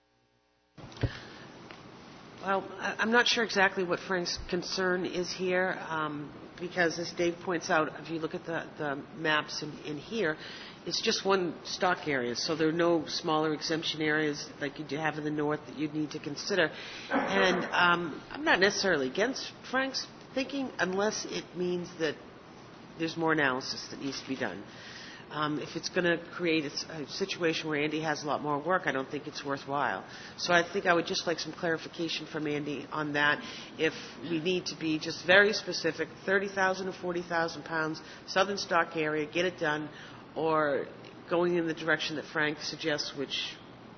Well, I'm not sure exactly what Frank's concern is here, because as Dave points out, if you look at the maps in here, it's just one stock area, so there are no smaller exemption areas like you do have in the north that you'd need to consider. And I'm not necessarily against Frank's thinking unless it means that there's more analysis that needs to be done. If it's going to create a situation where Andy has a lot more work, I don't think it's worthwhile. So I think I would just like some clarification from Andy on that. If we need to be just very specific, 30,000 to 40,000 pounds, southern stock area, get it done, or going in the direction that Frank suggests, which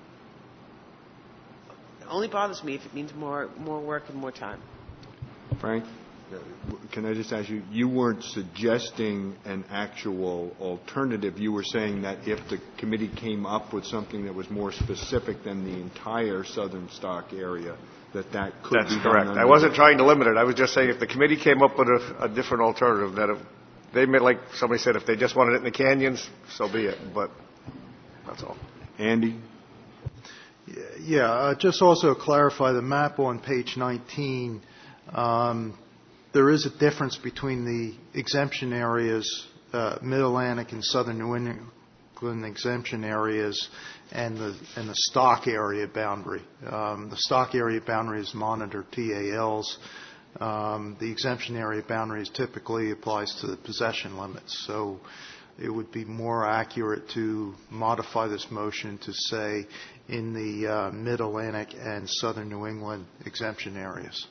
only bothers me if it means more work and more time. Frank, can I just ask you, you weren't suggesting an actual alternative. You were saying that if the committee came up with something that was more specific than the entire southern stock area, that could That's be correct. done. I wasn't trying to limit it. I was just saying if the committee came up with a different alternative, that they may, like somebody said, if they just wanted it in the canyons, so be it. But that's all. Andy? Yeah, just also clarify the map on page 19. There is a difference between the exemption areas, Mid-Atlantic and Southern New England exemption areas, and the stock area boundary. The stock area boundary is monitored TALs. The exemption area boundaries typically applies to the possession limits. So it would be more accurate to modify this motion to say in the Mid-Atlantic and Southern New England exemption areas.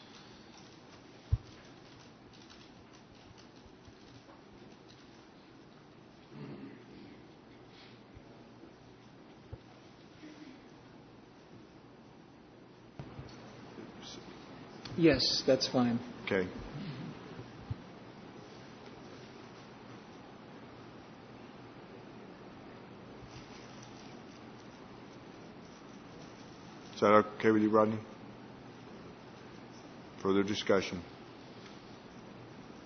Yes, that's fine. Okay. Is that okay with you, Rodney? Further discussion?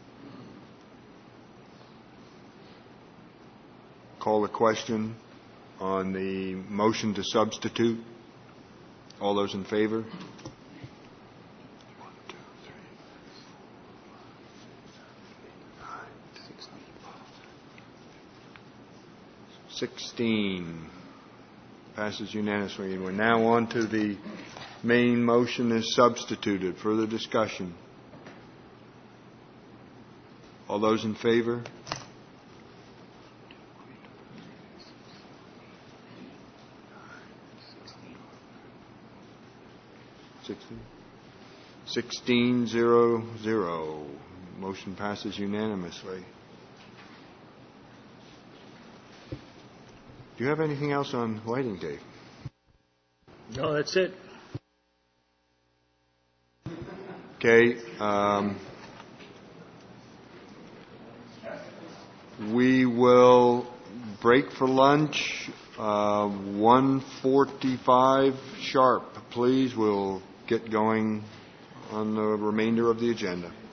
Call the question. on the motion to substitute? All those in favor? 16 passes unanimously. We're now on to the main motion as substituted. Further discussion? All those in favor? 16-0-0. Motion passes unanimously. Do you have anything else on lighting, Dave? No, that's it. Okay. We will break for lunch. 1:45 sharp. Please, we'll get going on the remainder of the agenda.